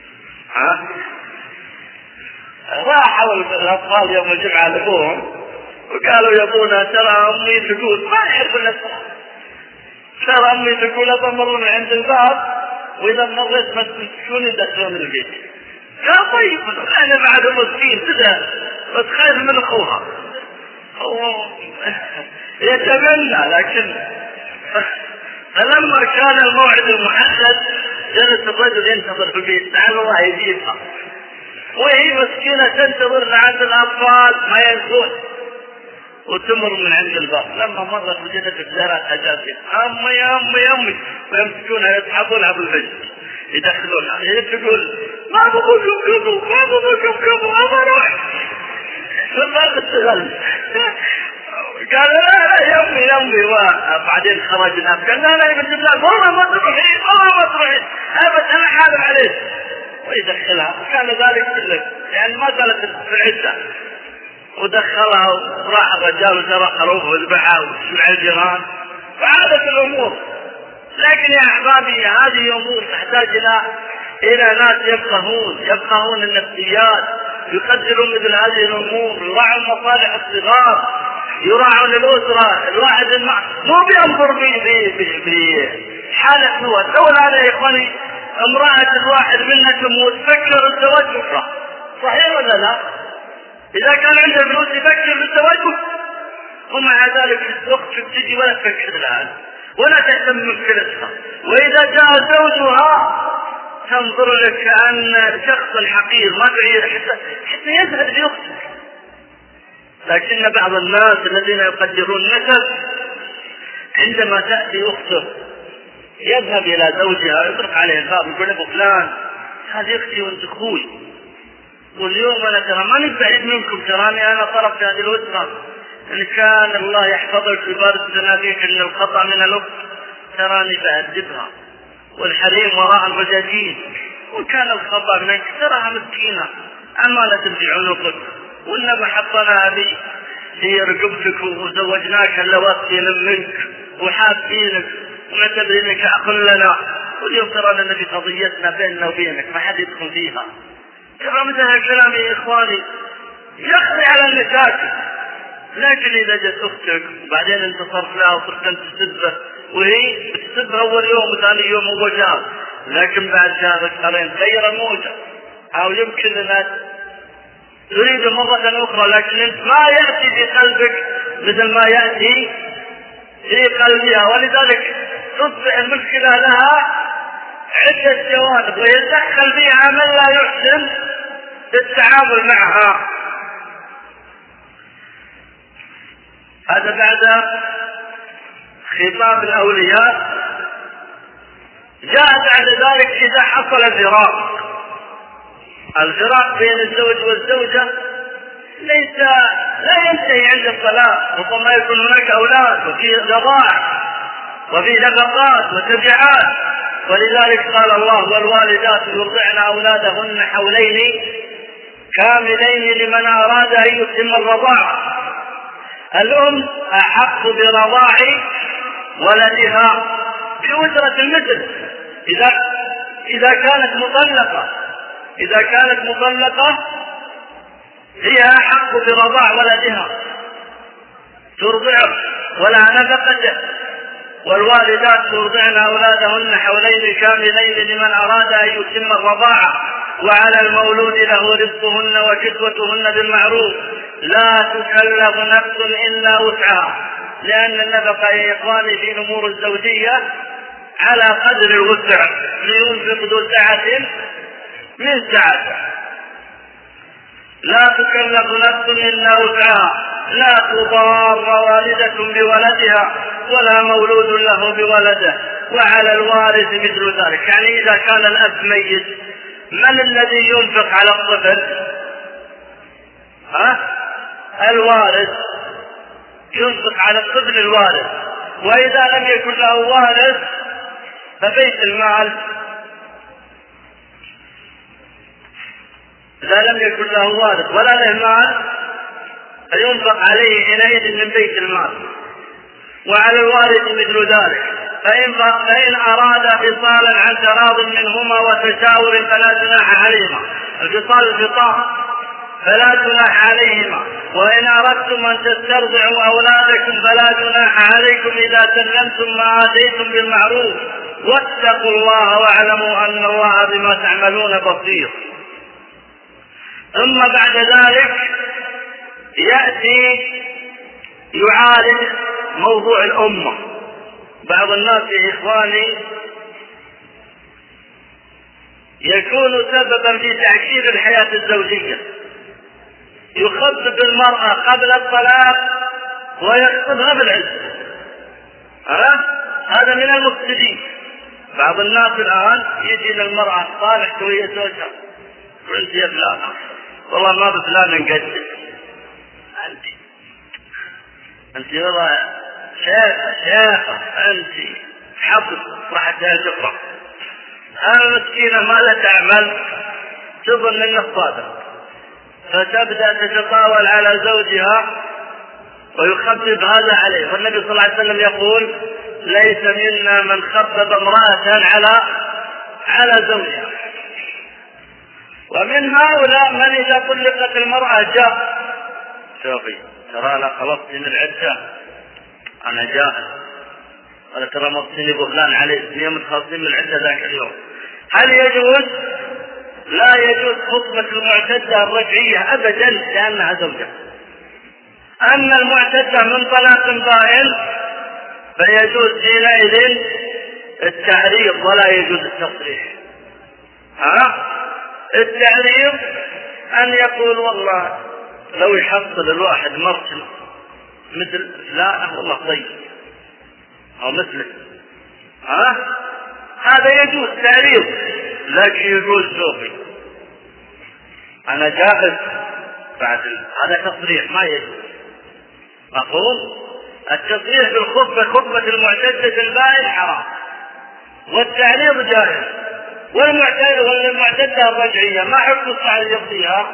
راحوا الأطفال يوم الجمعة لأبوهم وقالوا يا أبونا ترى أمي تقول، ما يعرف الأسرار، ترى أمي تقول أبمر من عند الباب وإذا مريت ما تمسكوني دخلوني البيت. قال طيب أنا بعد مسكين كذا بس خايف من أخوها يتمنى. لكن فلما كان الموعد المحدد جلس الرجل ينتظر في البيت لعل الله يجيبها، وهي مسكينة تنتظر لعند الأطفال ما ينسون وتمر من عند الباب. لما مرت وجدت الزهرات أجازين أمي أمي أمي ويمسكونها يسحبونها بالبيت يدخلونها. هي تقول ما بقولكم كبوا ما بقولكم كبوا أما روح ما تشتغل. قال لا يمي يمي. وبعدين خرجنا قال لا يمد الله والله ما تروحي والله ما تروحي أبدا أنا حالم عليك ويدخلها. كان ذلك كله يعني ما زالت في العدة ودخلها وراح الرجال وشرى خروف وذبحها وسمع الجيران وعادت الأمور. لكن يا أحبابي هذه أمور تحتاج إلى ناس يفقهون النفسيات، يقدرون مثل هذه الأمور، يراعون مصالح الصغار، يراعون الأسرة. الواحد مو بينظر بحالة هو الدولة. أنا يا إخواني امرأة الواحد منا تموت فكر الزواج بكرة، صحيح ولا لا؟ إذا كان عنده فلوس يفكر بالزواج، ومع ذلك أختك تجي ولا تفكر لها ولا تهتم بمشكلتها، وإذا جاء زوجها تنظر لك كأن شخص حقير ما تعير حتى يزهد بأختك. لكن بعض الناس الذين يقدرون النسب عندما تأتي أخته يذهب إلى زوجها يطرق عليه الباب يقول له فلان هذه أختي وأنت أخوي، واليوم أنا ترى ما نبعد منكم، تراني أنا طرف في هذه الأسرة، إن كان الله يحفظك ويبارك تناديك أن الخطأ من الأخت تراني بأدبها، والحريم وراء الرجاجين، وكان الخطأ منك تراها مسكينة أمانة في عنقك، وإنما حطنا في رقبتك وزوجناك اللواتي منك وحابينك ومعتبرينك أقل لنا، واليوم ترى لنا في قضيتنا بيننا وبينك ما حد يدخل فيها. ترى مثل هالكلام يا إخواني يخضي على النساء. لكن إذا جت أختك وبعدين انتصرت لها وصرت أنت تسبه، وهي بتسبها أول يوم وثاني يوم هو جار، لكن بعد شهر شهرين غير الموجة، أو يمكن أن تريد مرة أخرى، لكن أنت ما يأتي في قلبك مثل ما يأتي في قلبها، ولذلك تصبح المشكلة لها عدة جوانب ويتدخل فيها من لا يحسن بالتعامل معها. هذا بعد خطاب الأولياء. جاء بعد ذلك إذا حصل الفراق بين الزوج والزوجة، لا ينتهي عند الصلاة، ربما يكون هناك أولاد وفي رضاع وفي نفقات وتبعات. ولذلك قال الله: والوالدات يرضعن أولادهن حولين كاملين لمن أراد أن يتم الرضاعة. الأم أحق برضاع ولدها بأجرة المثل إذا كانت مطلقة هي أحق برضاع ولدها، ترضعه ولها نفقته. والوالدات يرضعن أولادهن حولين كاملين لمن أراد أن يتم الرضاعة، وعلى المولود له رزقهن وكسوتهن بالمعروف، لا تكلف نفس إلا وسعها. لأن النفقة يا إخواني في الأمور الزوجية على قدر الوسع، لينفق ذو سعة من سعته. لا تكلف نفس إلا وسعها، لا تضار والدة بولدها ولا مولود له بولده، وعلى الوارث مثل ذلك. يعني إذا كان الأب ميت، من الذي ينفق على الطفل؟ الوارث ينفق على الطفل الوارث. وإذا لم يكن له وارث فبيت المال، إذا لم يكن له وارث ولا له مال فينفق عليه حينئذ من بيت المال. وعلى الوارث مثل ذلك. فإن أراد فصالا عن تراض منهما وتشاور فلا جناح عليهما. الفصال فلا جناح عليهما. وإن أردتم أن تسترضعوا أولادكم فلا جناح عليكم إذا سلمتم ما آتيتم بالمعروف، واتقوا الله واعلموا أن الله بما تعملون بصير. ثم بعد ذلك يأتي يعالج موضوع الأمة. بعض الناس يا إخواني يكون سببا في تعكير الحياة الزوجية، يخطب المرأة قبل الطلاق ويخطبها بالعزة. هذا من المفسدين. بعض الناس الآن يجي للمرأة صالح وهي زوجها: وانت يا فلانة والله ما بفلانة نقدس، انت والله شيخة انت حفظ راح تهجفها. المسكينة ما لا تعمل تظن انه صادق، فتبدأ تتطاول على زوجها ويخفف هذا عليه. والنبي صلى الله عليه وسلم يقول: ليس منا من خفف امرأة على زوجها. ومن هؤلاء من إذا طلقت المرأة جاء: شوفي ترى أنا خلصت من العدة، أنا جاهز. قال: ترى مصيني بغلان عليه يوم تخلصين من العدة ذاك اليوم. هل يجوز؟ لا يجوز خطبة المعتدة الرجعية أبدا لأنها زوجة. أما المعتدة من طلاق بائن فيجوز حينئذ التعريض ولا يجوز التصريح. التعريض أن يقول: والله لو يحصل الواحد مرسل مثل فلانة والله طيب، أو مثله، هذا يجوز تعريض. لكن يجوز شوفي أنا جاهز بعد هذا تصريح ما يجوز. مفهوم؟ التصريح خطبة المعتدة البائن حرام، والتعريض جائز. والمعتدة الرجعية ما حكم التعريض فيها؟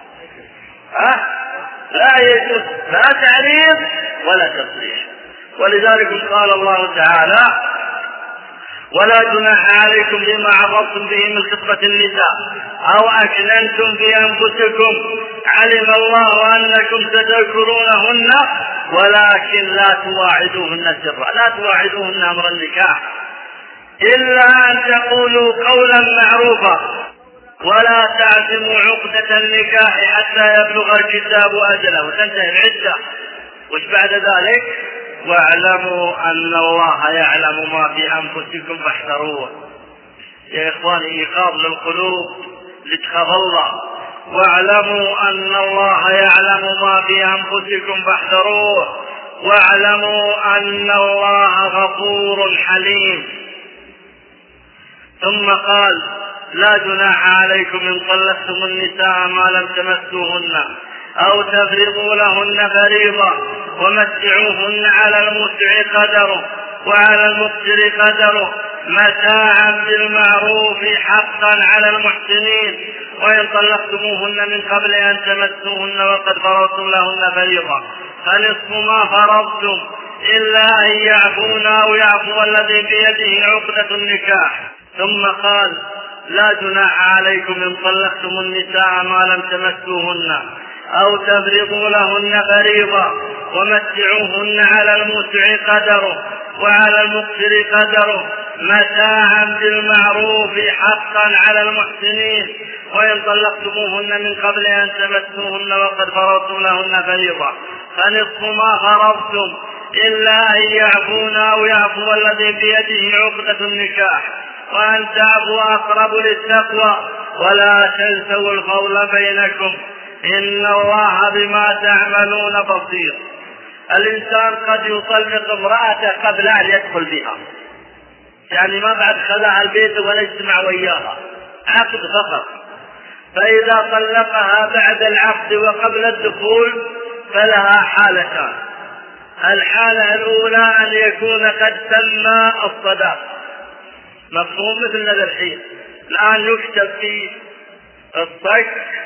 لا يجوز لا تعريض ولا تصريح. ولذلك قال الله تعالى: ولا جناح عليكم بما عرضتم به من خطبة النساء أو أكننتم في أنفسكم علم الله أنكم ستذكرونهن ولكن لا تواعدوهن سرا. لا تواعدوهن أمر النكاح إلا أن تقولوا قولا معروفا ولا تعزموا عقدة النكاح حتى يبلغ الكتاب أجله وتنتهي العدة. وش بعد ذلك؟ واعلموا أن الله يعلم ما في أنفسكم فاحذروه. يا إخواني إيقاظ للقلوب لتخاف الله. واعلموا أن الله يعلم ما في أنفسكم فاحذروه واعلموا أن الله غفور حليم. ثم قال: لا جناح عليكم إن طلقتم النساء ما لم تمسوهن أو تفرضوا لهن فريضة ومتعوهن على المسع قدره وعلى المقتر قدره متاعا بالمعروف حقا على المحسنين. وإن طلقتموهن من قبل أن تمسوهن وقد فرضتم لهن فريضة فنصف ما فرضتم إلا أن يعفون أو يعفو الذي بيده عقدة النكاح. ثم قال: لا جناح عليكم إن طلقتم النساء ما لم تمسوهن أو تفرضوا لهن فريضة ومتعوهن على المسع قدره وعلى المقتر قدره متاعا بالمعروف حقا على المحسنين. وإن طلقتموهن من قبل أن تمسوهن وقد فرضتم لهن فريضة فنصف ما فرضتم إلا أن يعفون أو يعفو الذي بيده عقدة النكاح وأن تعفوا أقرب للتقوى ولا تنسوا القول بينكم إن الله بما تعملون بصير. الإنسان قد يطلق امرأته قبل أن يدخل بها، يعني ما بعد خلاها البيت ولا يجتمع وياها، عقد فقط. فإذا طلقها بعد العقد وقبل الدخول فلها حالتان. الحالة الأولى أن يكون قد تم الصداق، مفهوم مثل هذا الحين الآن يكتب في الصك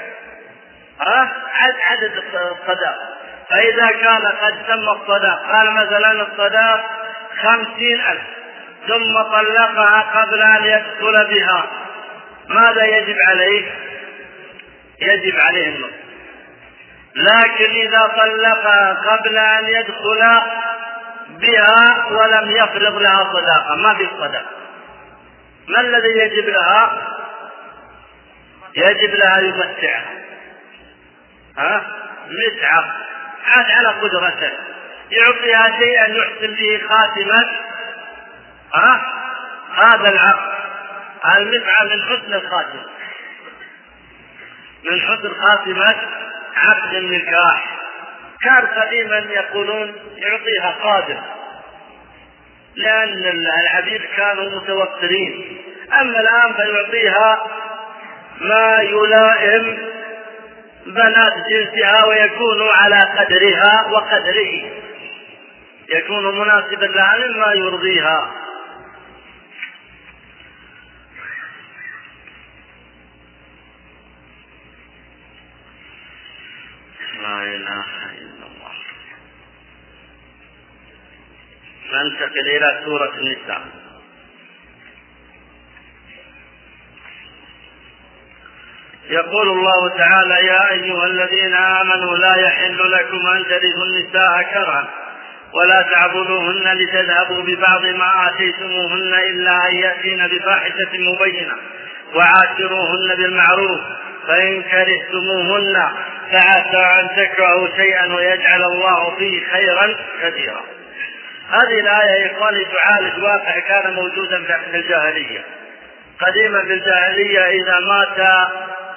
عدد الصداق. فإذا كان قد تم الصداق، قال مثلا الصداق 50,000 ثم طلقها قبل أن يدخل بها، ماذا يجب عليه؟ يجب عليه النصف. لكن إذا طلقها قبل أن يدخل بها ولم يفرض لها صداقة، ما في صداقة، ما الذي يجب لها؟ يجب لها يمتعها متعة عاد على قدرته، يعطيها شيئا يحسن به خاتمة هذا العقد. المتعة من حسن الخاتمة، من حسن خاتمة عقد النكاح. كان قديما يقولون يعطيها قادر، لأن العبيد كانوا متوفرين. أما الآن فيعطيها ما يلائم بنات جنسها ويكون على قدرها وقدره، يكون مناسبا لها مما يرضيها. لا إله إلا الله. ننتقل إلى سورة النساء. يقول الله تعالى: يا أيها الذين آمنوا لا يحل لكم أن ترثوا النساء كرها ولا تعبدوهن لتذهبوا ببعض ما آتيتموهن إلا أن يأتين بفاحشة مبينة وعاشروهن بالمعروف فإن كرهتموهن فعسى أن تكرهوا شيئا ويجعل الله فيه خيرا كثيرا. هذه الآية يا إخواني تعالج واقع كان موجودا في الجاهلية. قديما في الجاهلية إذا مات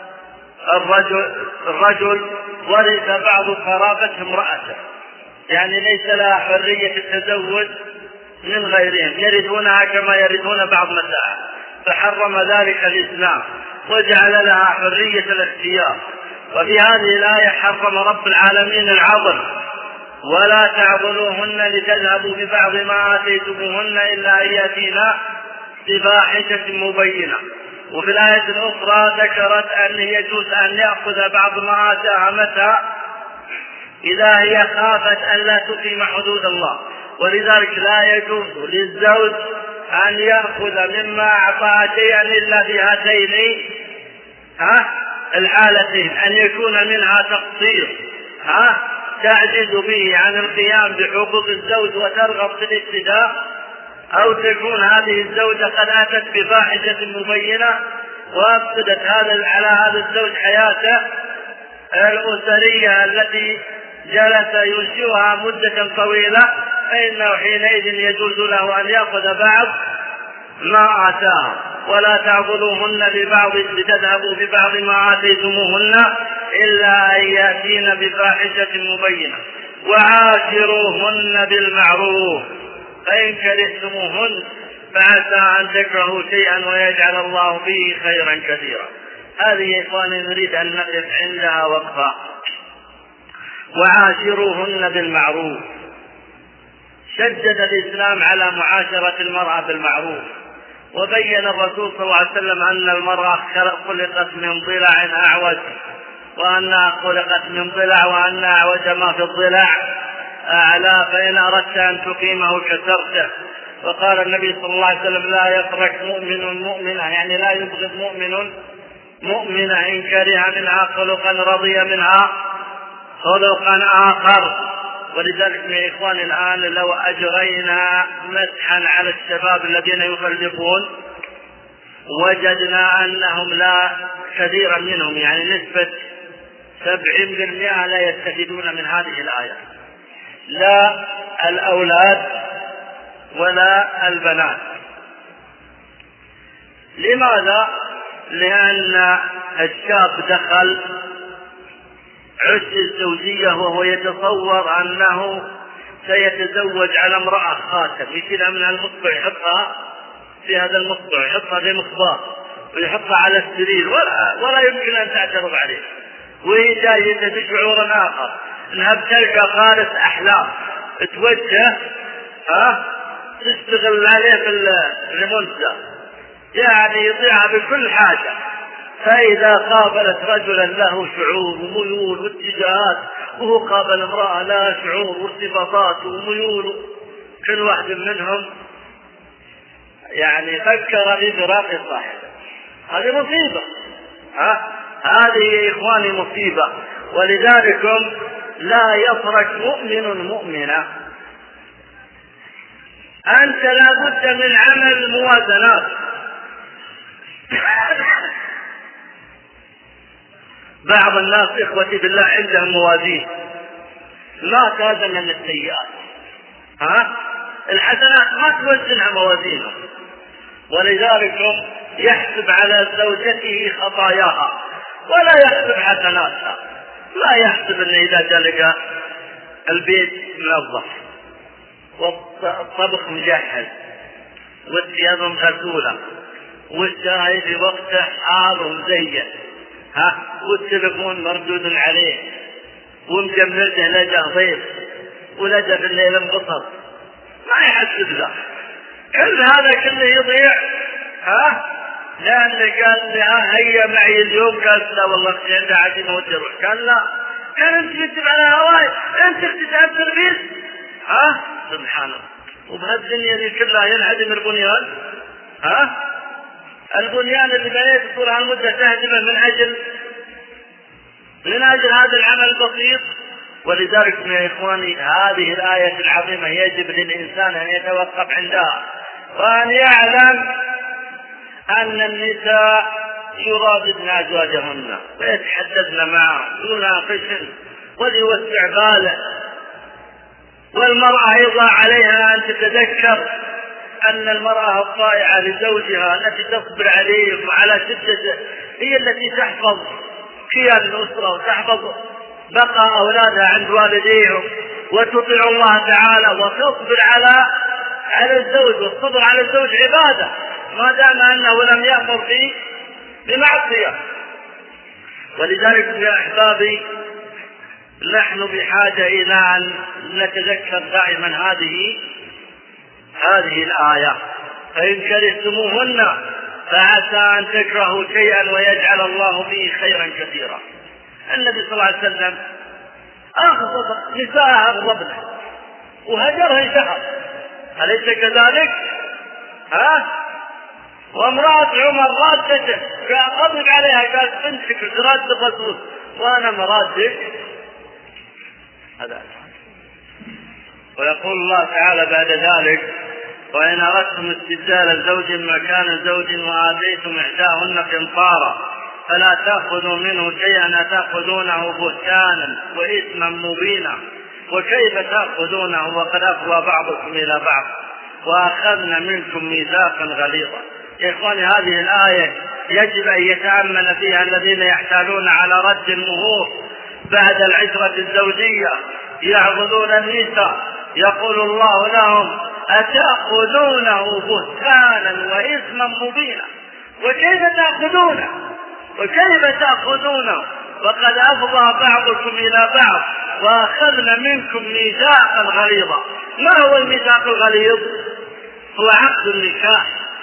الرجل ورث بعض قرابته امرأته، يعني ليس لها حرية التزوج من غيرهم، يرثونها كما يرثون بعض متاعها، فحرم ذلك الإسلام وجعل لها حرية الاختيار. وفي هذه الآية حرم رب العالمين العضل: ولا تعضلوهن لتذهبوا ببعض ما آتيتموهن إلا أن يأتينا بفاحشة مبينة. وفي الآية الأخرى ذكرت أن يجوز أن يأخذ بعض ما آتاها متى إذا هي خافت أن لا تقيم حدود الله. ولذلك لا يجوز للزوج أن يأخذ مما أعطاها شيئا إلا في هاتين الحالتين: أن يكون منها تقصير تعجز به عن القيام بحقوق الزوج وترغب في الاقتداء، أو تكون هذه الزوجة قد أتت بفاحشة مبينة وأفسدت على هذا الزوج حياته الأسرية التي جلس ينشئها مدة طويلة، فإنه حينئذ يجوز له أن يأخذ بعض ما آتاها. ولا تعضلوهن لتذهبوا ببعض ما آتيتموهن إلا أن يأتين بفاحشة مبينة وعاشروهن بالمعروف فإن كرهتموهن فعسى أن تكرهوا شيئا ويجعل الله فيه خيرا كثيرا. هذه يا إخواني نريد أن نقف عندها وقفة. وعاشروهن بالمعروف. شدد الإسلام على معاشرة المرأة بالمعروف، وبين الرسول صلى الله عليه وسلم أن المرأة خلقت من ضلع أعوج، وأنها خلقت من ضلع، وأن أعوج ما في الضلع أعلى، فإن أردت أن تقيمه كسرته. وقال النبي صلى الله عليه وسلم لا يفرق مؤمن مؤمنة، يعني لا يبغض مؤمن مؤمنة إن كره منها خلقا رضي منها خلقا آخر. ولذلك يا إخواني الآن لو أجرينا مسحا على الشباب الذين يخلفون وجدنا أنهم لا كثيرا منهم، يعني نسبة 70% لا يستفيدون من هذه الآية، لا الأولاد ولا البنات. لماذا؟ لأن الشاب دخل عش الزوجية وهو يتصور أنه سيتزوج على امرأة خاتم، يشيلها من المصبع يحطها في هذا المصبع، يحطها في مصباح ويحطها على السرير ولا يمكن أن تعترض عليه، وهي جاية بشعور آخر انها بتلقى خالص أحلام توجه تشتغل عليه في الريمونتا، يعني يطيعها بكل حاجة. فإذا قابلت رجلا له شعور وميول واتجاهات، وهو قابل امرأة لها شعور وارتباطات وميول، كل واحد منهم يعني فكر بفراق صاحبه. هذه مصيبة، هذه يا إخواني مصيبة. ولذلك لا يفرق مؤمن مؤمنة. أنت لا بد من عمل موازنات. بعض الناس إخوتي بالله عندهم موازين ما تازن من السيئات، الحسنات ما توزنها موازينهم، ولذلك يحسب على زوجته خطاياها ولا يحسب حسناتها. لا يحسب أن إذا جلق البيت منظف والطبخ مجهز والثياب مغسولة والشاي في وقته حار ومزين، والتلفون مردود عليه ومجمده لجأ ضيف ولجأ بالليل انبسط، ما يحسب ذا. كل هذا كله يضيع لأن قال لها هيا معي اليوم، قالت لا والله اختي عندها عزيمة ودي اروح، قال لا، كان انت تكتب على هواي، انت تتأثر بيه. سبحان الله. وبهالدنيا دي كلها ينهدم البنيان، البنيان اللي بنيت طول هالمدة تهدمه من أجل هذا العمل البسيط. ولذلك يا إخواني هذه الآية العظيمة يجب للإنسان أن يتوقف عندها، وأن يعلم أن النساء يرادن أزواجهن ويتحدثن معهم ويناقشن وليوسع باله. والمرأة أيضا عليها أن تتذكر أن المرأة الطائعة لزوجها التي تصبر عليه وعلى شدته هي التي تحفظ كيان الأسرة وتحفظ بقاء أولادها عند والديهم، وتطيع الله تعالى وتصبر على الزوج. والصبر على الزوج عبادة ما دام أنه لم يأمر فيه بمعصية. ولذلك يا أحبابي نحن بحاجة إلى أن نتذكر دائما هذه الآية. فإن كرهتموهن فعسى أن تكرهوا شيئا ويجعل الله به خيرا كثيرا. النبي صلى الله عليه وسلم أغضب نساء أغضبنا وهجرها شهر، أليس كذلك؟ وامرأة عمر رادته غضب عليها، قالت بنتك راد الرسول وأنا مرادك. هذا. ويقول الله تعالى بعد ذلك وإن أردتم استبدال زوج مكان زوج وآتيتم إحداهن قنطارا فلا تأخذوا منه شيئا تأخذونه بهتانا وإثما مبينا وكيف تأخذونه وقد أفضى بعضكم إلى بعض وأخذنا منكم ميثاقا غليظا. يا إخواني هذه الآية يجب أن يتأمل فيها الذين يحتالون على رد المهور بعد العشرة الزوجية، يعبدون النساء. يقول الله لهم أتأخذونه بهتانا وإثما مبينا وكيف تأخذونه وقد أفضى بعضكم إلى بعض وأخذنا منكم ميثاقا غليظا. ما هو الميثاق الغليظ؟ هو عقد النكاح.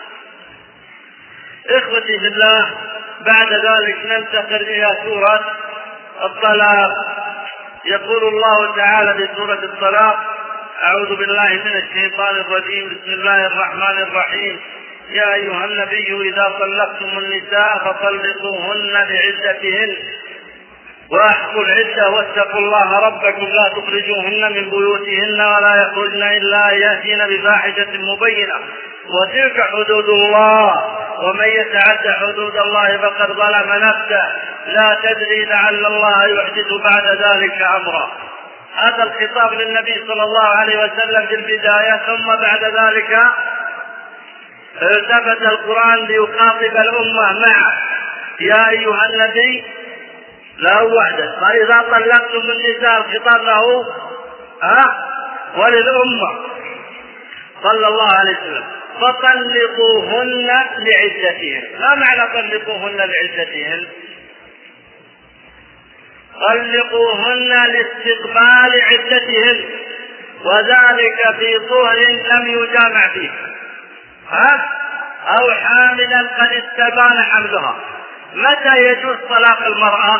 إخوتي في الله، بعد ذلك ننتقل إلى سورة الطلاق. يقول الله تعالى في سورة الطلاق: أعوذ بالله من الشيطان الرجيم، بسم الله الرحمن الرحيم: يا أيها النبي إذا طلقتم النساء فطلقوهن لعدتهن وأحصوا العدة واتقوا الله ربكم لا تخرجوهن من بيوتهن ولا يخرجن إلا أن يأتين بفاحشة مبينة وتلك حدود الله ومن يتعد حدود الله فقد ظلم نفسه لا تدري لعل الله يحدث بعد ذلك أمرا. هذا الخطاب للنبي صلى الله عليه وسلم في البداية، ثم بعد ذلك التفت القرآن ليخاطب الأمة معه: يا أيها النبي لا وحده. فإذا طلقتم النساء الخطاب له وللأمة صلى الله عليه وسلم: فطلقوهن لعدتهن. ما معنى طلقوهن لعدتهن؟ طلقوهن لاستقبال عدتهن، وذلك في طهر لم يجامع فيه أو حاملا قد استبان حملها. متى يجوز طلاق المرأة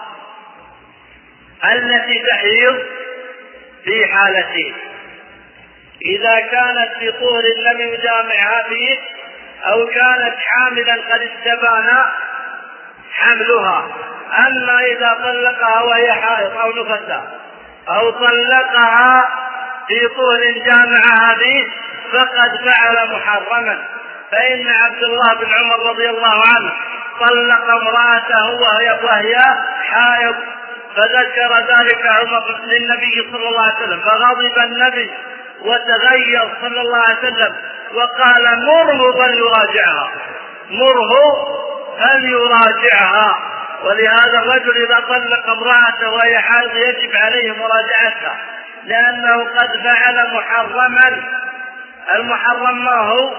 التي تحيض؟ في حالتين: إذا كانت في طهر لم يجامعها فيه، أو كانت حاملا قد استبان حملها. أما إذا طلقها وهي حائض أو نفساء، أو طلقها في طهر جامعها فيه، فقد فعل محرما. فإن عبد الله بن عمر رضي الله عنه طلق امرأته وهي حائض، فذكر ذلك عمر للنبي صلى الله عليه وسلم، فغضب النبي وتغير صلى الله عليه وسلم وقال: مره فليراجعها، مره فليراجعها. ولهذا الرجل إذا طلق امرأته وهي حائض يجب عليه مراجعتها، لأنه قد فعل محرما. المحرم ما هو؟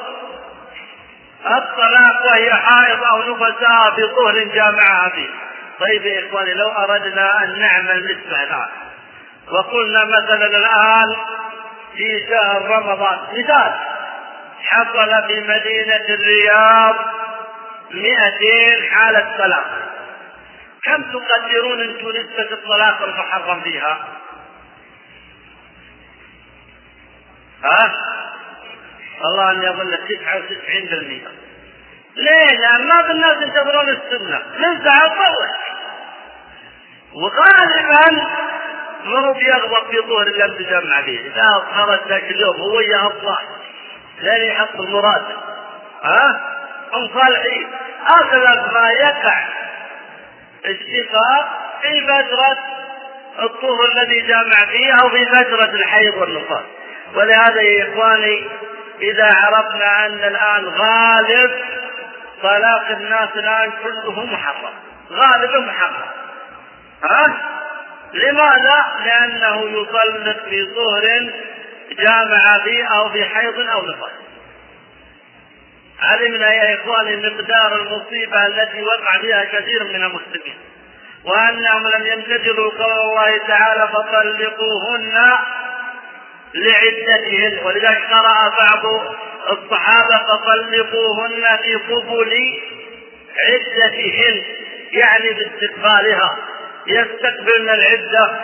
الطلاق وهي حائض أو نفساء في طهر جامعها فيه. طيب يا إخواني، لو أردنا أن نعمل مثل هذا وقلنا مثلا الآن في شهر رمضان، مثال، حصل في مدينة الرياض 200 حالة طلاق، كم تقدرون أنتم نسبة الطلاق المحرم فيها؟ الله أن يظل 99%. ليه؟ لأن ما الناس ينتظرون السنة من ساعة طول، وغالبا مروا بيغضب في طهر لم تجمع فيه. إذا أظهرت ذاك اليوم هو يهضع لن يحط المراد، هم صالحين. أغلب ما يقع اشتقاق في فترة الطهر الذي جامع فيه أو في فترة الحيض والنفاس. ولهذا يا إخواني، إذا عرفنا أن الآن غالب طلاق الناس الآن كله محرم، غالبه محرم، لماذا؟ لأنه يطلق في طهر جامع فيه أو في حيض أو نفاس. علمنا يا إخواني مقدار المصيبة التي وقع فيها كثير من المسلمين، وأنهم لم يمتثلوا قول الله تعالى: فطلقوهن لعدتهن. ولذلك قرأ بعض الصحابة: فطلقوهن في قبل عدتهن، يعني باستقبالها، يستقبلن العدة.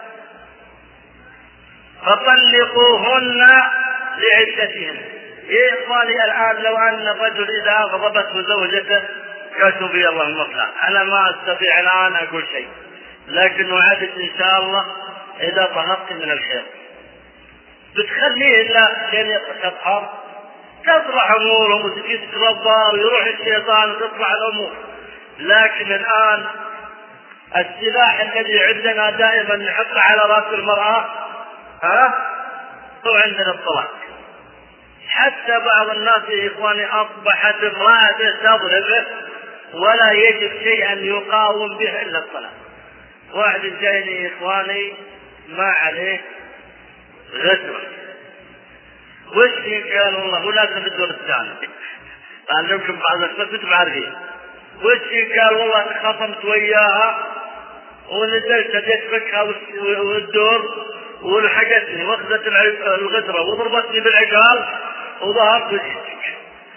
فطلقوهن لعدتهن. يا إخواني، الآن لو أن الرجل إذا أغضبته زوجته قالت بي الله المطلع، أنا ما أستطيع الآن أقول شيء، لكن وعدت إن شاء الله إذا طهرت من الحيض، بتخليه إلا كان يتطهر، تطلع أمورهم وتتكبر ويروح الشيطان وتطلع الأمور. لكن الآن السلاح الذي عندنا دائما نحطه على رأس المرأة هو عندنا الطلاق. حتى بعض الناس يا إخواني أصبحت امرأته تضربه ولا يجب شيئا يقاوم به إلا الطلاق. واحد جايني يا إخواني ما عليه غدر، وش قال والله ولازم الدور الثاني، قال يمكن بعض الناس تعرفين وش قال والله خصمت وياها ونزلت تفكها والدور ولحقتني واخذت الغدرة وضربتني بالعقال وظهرت وجهتك،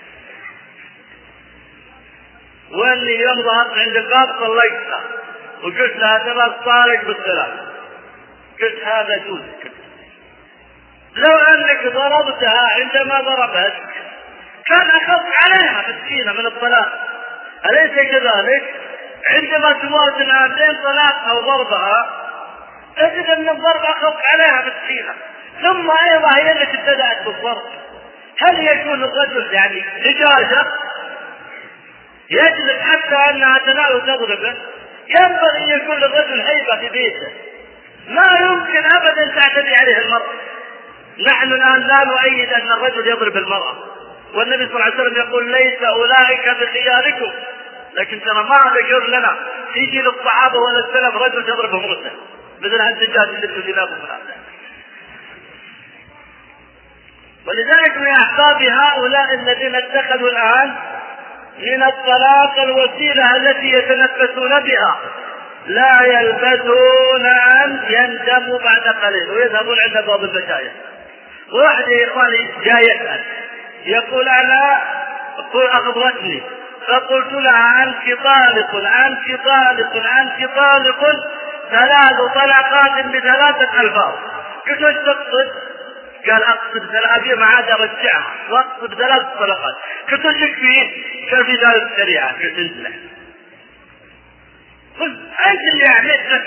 واني يوم ظهرت عند الباب طلقتها وقلت لها ترى الطارق بالثلاث، قلت هذا جوزك. لو انك ضربتها عندما ضربتك كان اخف عليها مسكينة من الطلاق، أليس كذلك؟ عندما توازن بين طلاقها وضربها تجد ان الضرب اخف عليها مسكينة، ثم ايضا هي التي ابتدأت بالضرب. هل يكون الرجل يعني لجاجة يجلس حتى انها تنال تضربه؟ ينبغي ان يكون للرجل هيبة في بيته، ما يمكن ابدا تعتدي عليه المرأة. نحن الان لا نؤيد ان الرجل يضرب المرأة، والنبي صلى الله عليه وسلم يقول ليس اولئك بخياركم، لكن ترى ما ذكر لنا في جيل الصحابة ولا السلف رجل تضرب امرأته مثل هالدجاج اللي في دماغه فلان. ولذلك من احباب هؤلاء الذين اتخذوا الان من الطلاق الوسيلة التي يتنفسون بها، لا يلبثون ان يندموا بعد قليل ويذهبون عند باب المشايخ. واحد يا اخواني جاي يسأل يقول انا اخبرتني فقلت لها انت طالق انت طالق انت طالق 3 طلقات ب3 ألفاظ. قلت ايش تقصد؟ قال اقصد 3 ما عاد ارجعها واقصد 3 طلقات. قلت ايش فيه؟ قال في ذلك الشريعة. قلت انت له قلت انت اللي عملت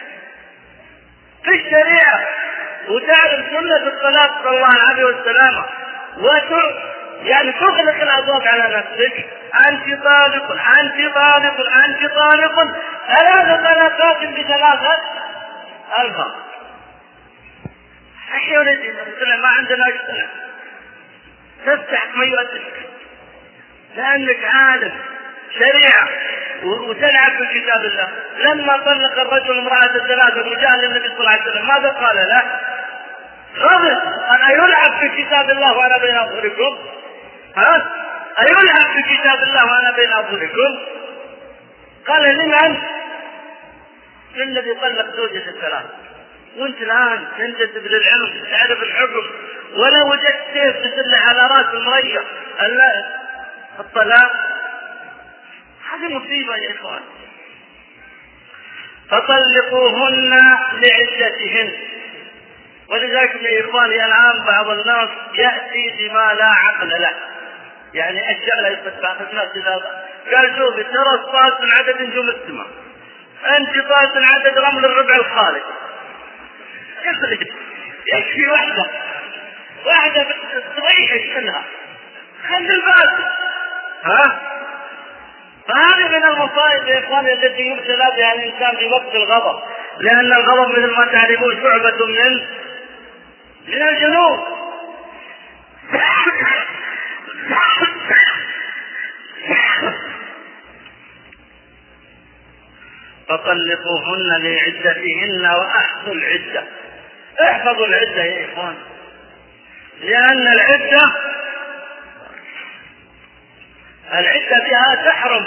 في الشريعة وتعلم سنة الطلاق صلى الله عليه وسلم يعني تغلق الابواب على نفسك. انت طالق انت طالق انت طالق 3 طلقات ب3 ألفاظ. احيا ولدي ما عندنا اجتماع تفتح ما يؤدلك لانك عالم شريعة وتلعب في كتاب الله. لما طلق الرجل امرأة 3 وجاء للنبي صلى الله عليه وسلم ماذا قال له؟ غضب أنا يلعب في كتاب الله وأنا بين أظهركم؟ أيلعب في كتاب الله وأنا بين أظهركم؟ قال لمن؟ للذي طلق زوجة 3. وانت الآن تنتسب للعلم تعرف الحكم ولا وجدت سيف تسلح على رأس المريض الطلاق. هذه مصيبة يا إخوان. فطلقوهن لعدتهن. ولذلك يا إخواني الآن بعض الناس يأتي بما لا عقل له، يعني أشياء لا يصدق. الناس إذا قال شوفي ترى الصاد من عدد نجوم السماء، أنت صاد من عدد رمل الربع الخالد، يكفي واحدة تضيح منها خلي البال. فهذه من المصائب يا إخواني التي يبتلى بها الإنسان في وقت الغضب، لأن الغضب مثل ما تعرفون شعبة من الجنون. فطلقوهن لعدتهن وأحصوا العدة. احفظوا العدة يا إخوان، لأن العدة بها تحرم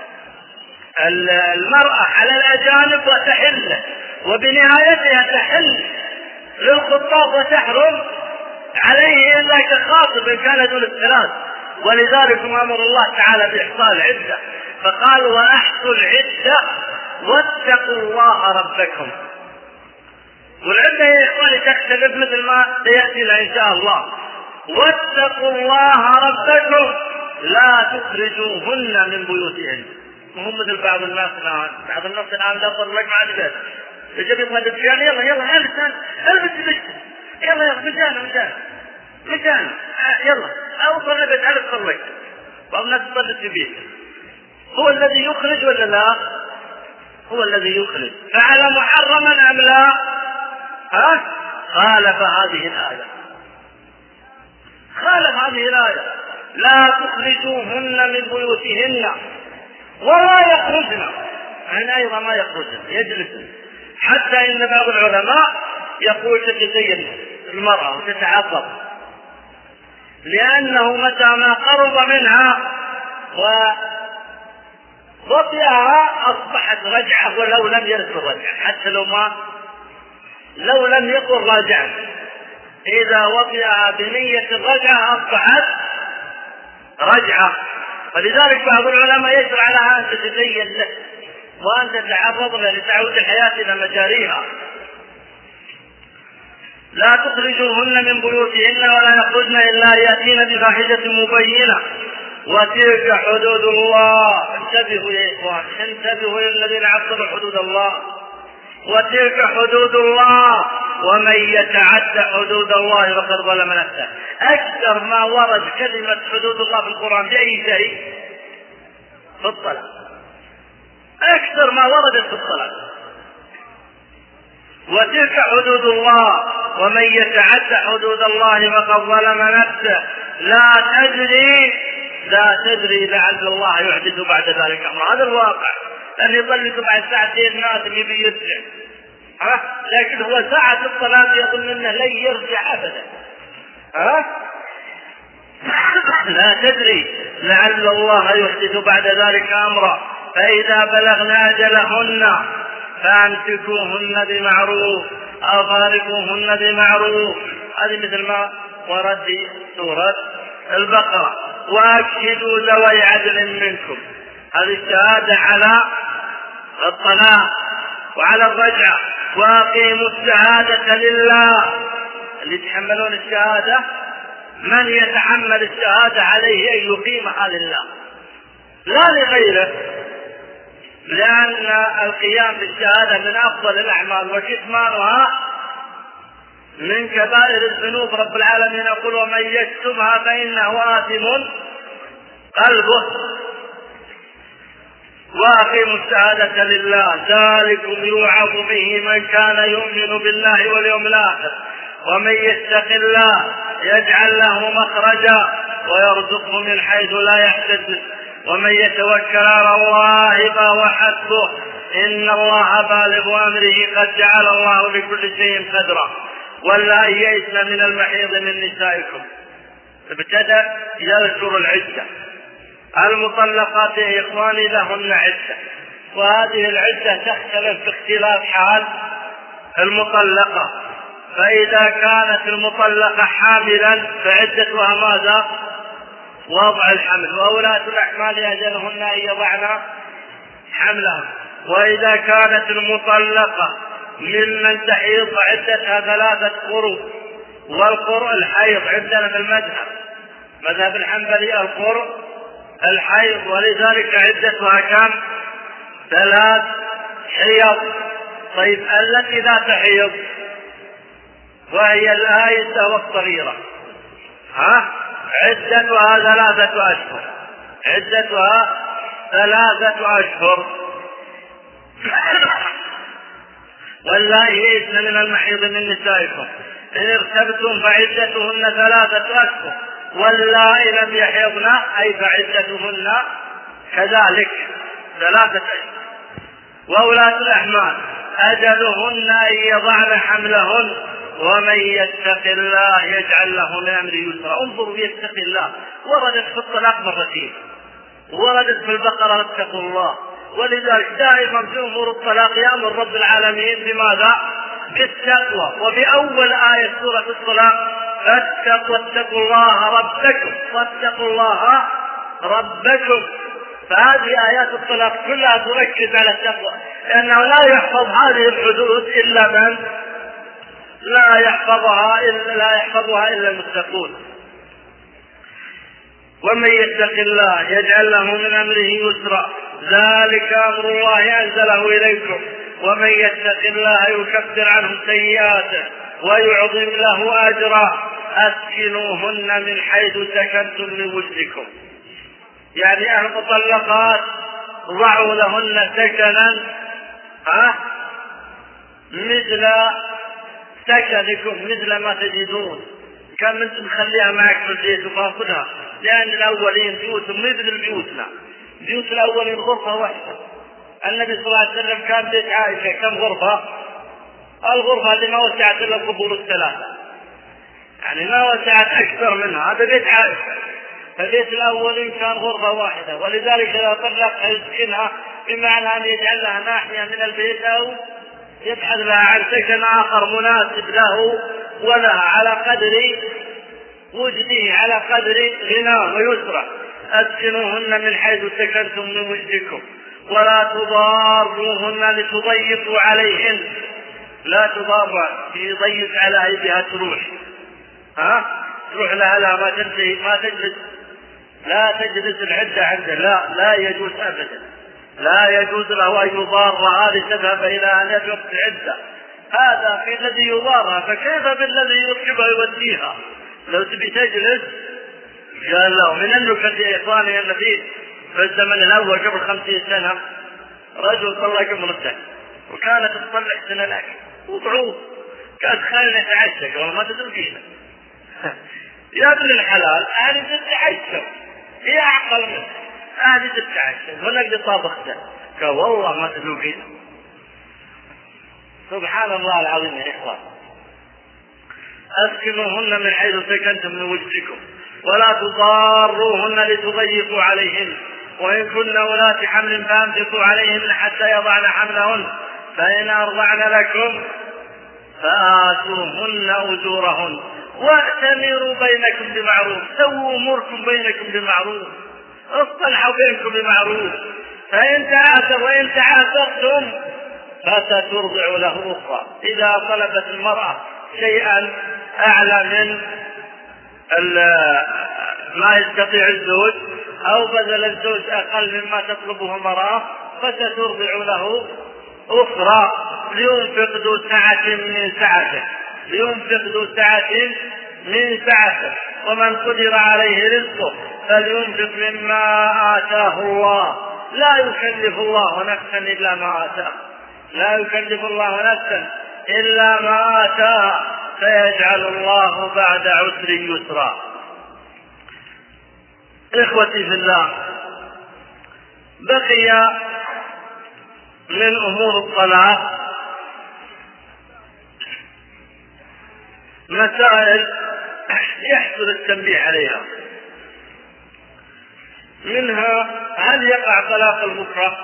المرأة على الأجانب وتحل، وبنهايتها تحل للخطاب وتحرم عليه إلا كخاطب إن كان دون 3. ولذلك أمر الله تعالى بإحصاء العدة فقال وأحصوا العدة واتقوا الله ربكم. والعدة يا إخواني تختلف مثل ما سيأتينا إن شاء الله. واتقوا الله ربكم لا تخرجوهن من بيوتهن. وهم مثل بعض الناس الآن لا طلق مع البيت يجب يبغى الدكان يلا البس يلا مجانا يلا اوصل البيت على الطلق. بعض الناس تصلي في بيته. هو الذي يخرج ولا لا؟ هو الذي يخرج. فعل محرما ام لا؟ خالف هذه الآية لا تخرجوهن من بيوتهن ولا يخرجن. يعني أيضا ما يخرجن يجلسن. حتى إن بعض العلماء يقول تتزين المرأة وتتعطر، لأنه متى ما قرب منها وطئها أصبحت رجعة ولو لم يرد الرجعة، حتى لو لم يقل راجعا، إذا وطئها بنية الرجعة أصبحت رجعة. فلذلك بعض العلماء يشرع لها أن تتزين له وأن تتعرض له لتعود الحياة إلى مجاريها. لا تخرجوهن من بيوتهن ولا يخرجن إلا يأتين بفاحشة مبينة وتلك حدود الله. انتبهوا يا إخوان، انتبهوا للذين عطلوا حدود الله. وتلك حدود الله ومن يتعد حدود الله فقد ظلم نفسه. أكثر ما ورد كلمة حدود الله في القرآن بأي شيء؟ في الصلاة. أكثر ما وردت في الصلاة. وتلك حدود الله ومن يتعد حدود الله فقد ظلم نفسه. لا تدري لعل الله يحدث بعد ذلك أمر. هذا الواقع، لأن يطلق بعد ساعتين ناس يبي يرجع، لكن هو ساعة الصلاة يظن أنه لن يرجع أبدا. لا تدري لعل الله يحدث بعد ذلك أمرا. فإذا بلغنا أجلهن فأمسكوهن بمعروف أو فارقوهن بمعروف. هذه مثل ما ورد في سورة البقرة. وأشهدوا ذوي عدل منكم. هذه الشهادة على الطلاق وعلى الرجعة. وأقيموا الشهادة لله. اللي يتحملون الشهادة، من يتحمل الشهادة عليه أن يقيمها لله لا لغيره، لأن القيام بالشهادة من أفضل الأعمال وكتمانها من كبائر الذنوب. رب العالمين يقول ومن يكتمها فإنه آثم قلبه. وأقيموا الشهادة لله ذلكم يوعظ به من كان يؤمن بالله واليوم الآخر ومن يتق الله يجعل له مخرجا ويرزقه من حيث لا يحتسب ومن يتوكل على الله فهو حسبه إن الله بالغ أمره قد جعل الله لكل شيء قدرا. واللائي يئسن من المحيض من نسائكم. ابتدأ يذكر العدة. المطلقات يا إخواني لهن عدة، وهذه العدة تختلف باختلاف حال المطلقة. فإذا كانت المطلقة حاملا فعدتها ماذا؟ وضع الحمل. وأولاة الأحمال أجلهن أن يضعن حملها. وإذا كانت المطلقة ممن تحيض فعدتها 3 قروء. والقرء الحيض عندنا في المذهب، مذهب الحنبلي القرء الحيض، ولذلك عدتها كم؟ 3 حيض. طيب التي لا تحيض وهي الآيسة والصغيرة عدتها 3 أشهر. عدتها 3 أشهر. واللائي يئسن من المحيض من نسائكم إن ارتبتم فعدتهن 3 أشهر واللائي لم يحيضن أي فعدتهن كذلك 3 أشهر. وأولاة الأحمال أجلهن أن يضعن حملهن ومن يتق الله يجعل له من أمره يسرا. انظروا يتق الله وردت في الطلاق مرتين، وردت في البقرة اتقوا الله. ولذلك دائما في أمور الطلاق يأمر رب العالمين بماذا؟ بالتقوى. وبأول آية سورة الطلاق فاتقوا الله ربكم واتقوا الله ربكم. فهذه آيات الطلاق كلها تركز على التقوى، لأنه لا يحفظ هذه الحدود إلا من لا يحفظها إلا المتقون. ومن يتق الله يجعل له من أمره يسرا ذلك أمر الله أنزله إليكم ومن يتق الله يكفر عنه سيئاته ويعظم له أجرا. أسكنوهن من حيث سكنتم من وجدكم. يعني المطلقات ضعوا لهن سكنا مثل سكنكم، مثل ما تجدون. كم انتم خليها معك في البيت وفاقدها، لأن الأولين بيوتهم مثل بيوتنا. بيوت الأولين غرفة واحدة. النبي صلى الله عليه وسلم كان بيت عائشة كم غرفة؟ الغرفة اللي ما وسعت إلا القبور 3، يعني ما وسعت أكثر منها. هذا بيت عائشة. فالبيت الأول إن كان غرفة واحدة، ولذلك إذا طلق يسكنها بمعنى أن يجعل لها ناحية من البيت أو يبحث لها عن سكن آخر مناسب له ولها على قدر وجده، على قدر غنى ويسرى. أسكنوهن من حيث سكنتم من وجدكم ولا تضاروهن لتضيقوا عليهن. لا تضار يضيق على أيديها تروح لها لا ما تنتهي ما تجلس، لا تجلس العدة عنده، لا يجوز أبدا، لا يجوز له أن يضارها لتذهب إلى أن يترك العدة. هذا في الذي يضارها، فكيف بالذي يركبها يوديها؟ لو تبي تجلس قال له من النكت يا إخواني أن في الزمن الأول قبل 50 سنة رجل طلق امرأته وكانت تصلح سنة لك وضعوه، كانت خلنا نتعشى قبل ما تدركينا. يا ابن الحلال أهل تتعشى هي أعقل منه، أهل تتعشى ونقد طابخته قال والله ما تدركينا. سبحان الله العظيم يا إخوان. أسكنوهن من حيث سكنتم من وجدكم ولا تضاروهن لتضيقوا عليهن وإن كن أولات حمل فأمسكوا عليهن حتى يضعن حملهن فإن أرضعن لكم فآتوهن أجورهن واأتمروا بينكم بمعروف. سووا أموركم بينكم بمعروف، اصطلحوا بينكم بمعروف. وإن تعاثرتم فسترضع له أخرى. إذا طلبت المرأة شيئا أعلى من ما يستطيع الزوج أو بذل الزوج أقل مما تطلبه المرأة فسترضع له أخرى. لينفق ذو سعة من سعته، لينفق ذو سعة من سعته ومن قدر عليه رزقه فلينفق مما آتاه الله. لا يكلف الله نفسا إلا ما آتاه، لا يكلف الله نفسا إلا ما آتاها فيجعل الله بعد عسر يسرا. إخوتي في الله، بقي من أمور الطلاق مسائل يحصل التنبيه عليها. منها هل يقع طلاق المكره؟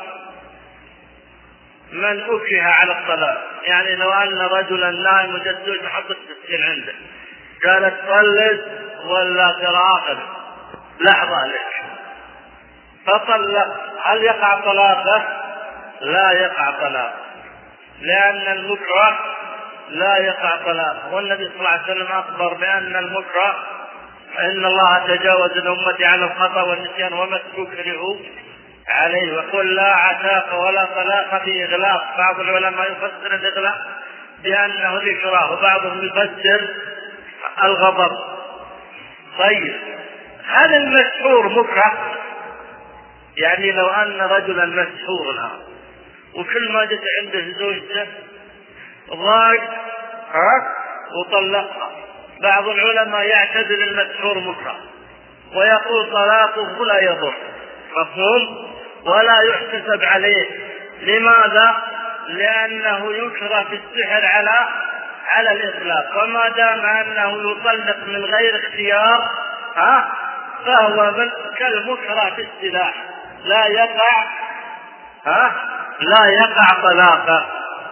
من أكره على الطلاق، يعني لو أن رجلا نائم وجدته حط التسكين عنده قالت طلق ولا ترى آخر لحظة لك فطلق، هل يقع طلاقه؟ لا يقع طلاق، لأن المكره لا يقع طلاق. والنبي صلى الله عليه وسلم أخبر بأن المكره إن الله تجاوز الأمة عن الخطأ والنسيان وما تكرهوا عليه، وقل لا عتاق ولا طلاق بإغلاق. بعض العلماء يفسر الإغلاق بأنه الإكراه وبعضهم يفسر الغضب. طيب هل المسحور مكره؟ يعني لو أن رجلا مسحور الآن وكل ما جت عنده زوجته ضاق وطلقها، بعض العلماء يعتبر المسحور مكره ويقول طلاقه لا يضر، مفهوم؟ ولا يحتسب عليه. لماذا؟ لأنه يكره في السحر على الإطلاق، وما دام أنه يطلق من غير اختيار فهو كالمكره في السلاح لا يقع طلاقه.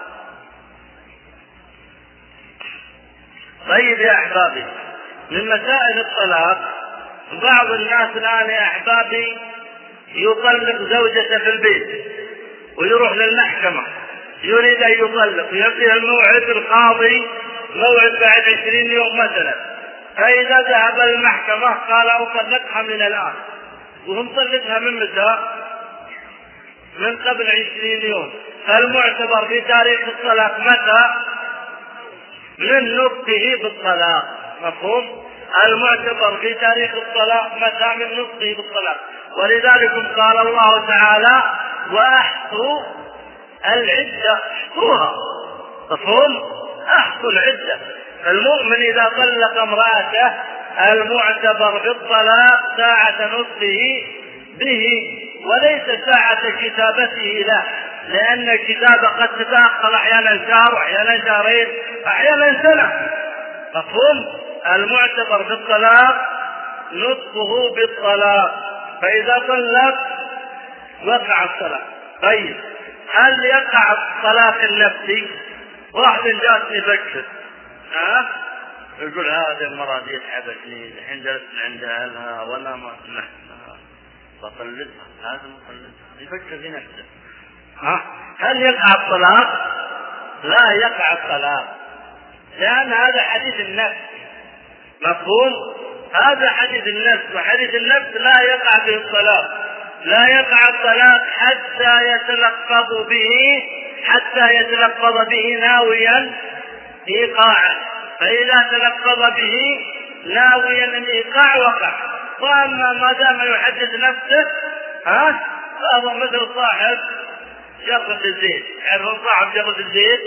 طيب يا أحبابي، من مسائل الطلاق بعض الناس الآن يا أحبابي يطلق زوجته في البيت ويروح للمحكمة يريد أن يطلق، ويبدأ الموعد القاضي موعد بعد 20 يوم مثلا، فإذا ذهب المحكمة قال أطلقها من الآن، وهم طلقها من متى؟ من قبل 20 يوم. فالمعتبر في تاريخ الطلاق متى؟ من نطقه بالطلاق، مفهوم؟ المعتبر في تاريخ الطلاق متى؟ من نطقه بالطلاق. ولذلك قال الله تعالى وأحصوا العدة، احصوها، مفهوم؟ أحصوا العدة. المؤمن إذا طلق امرأته المعتبر في الطلاق ساعة نطقه به وليس ساعة كتابته له، لأن الكتابة قد تتأخر أحيانا شهر وأحيانا شهرين أحيانا سنة، مفهوم؟ المعتبر في الطلاق نطقه بالطلاق، فإذا طلق وقع الطلاق. طيب هل يقع الطلاق النفسي؟ واحد جاتني بكر يقول هذه المرأة دي تعبتني، الحين جلست عند أهلها وأنا ما سمحتها بطلقها، لازم أطلقها، يفكر في نفسه. هل يقع الطلاق؟ لا يقع الطلاق، لأن هذا حديث النفس. مفهوم؟ هذا حديث النفس، وحديث النفس لا يقع به الطلاق. لا يقع الطلاق حتى يتلفظ به ناويا إيقاعا، فإذا تلفظ به ناويا الإيقاع وقع. وأما ما دام يحدث نفسه فهو مثل صاحب جرة الزيت. يعرفون صاحب جرة الزيت؟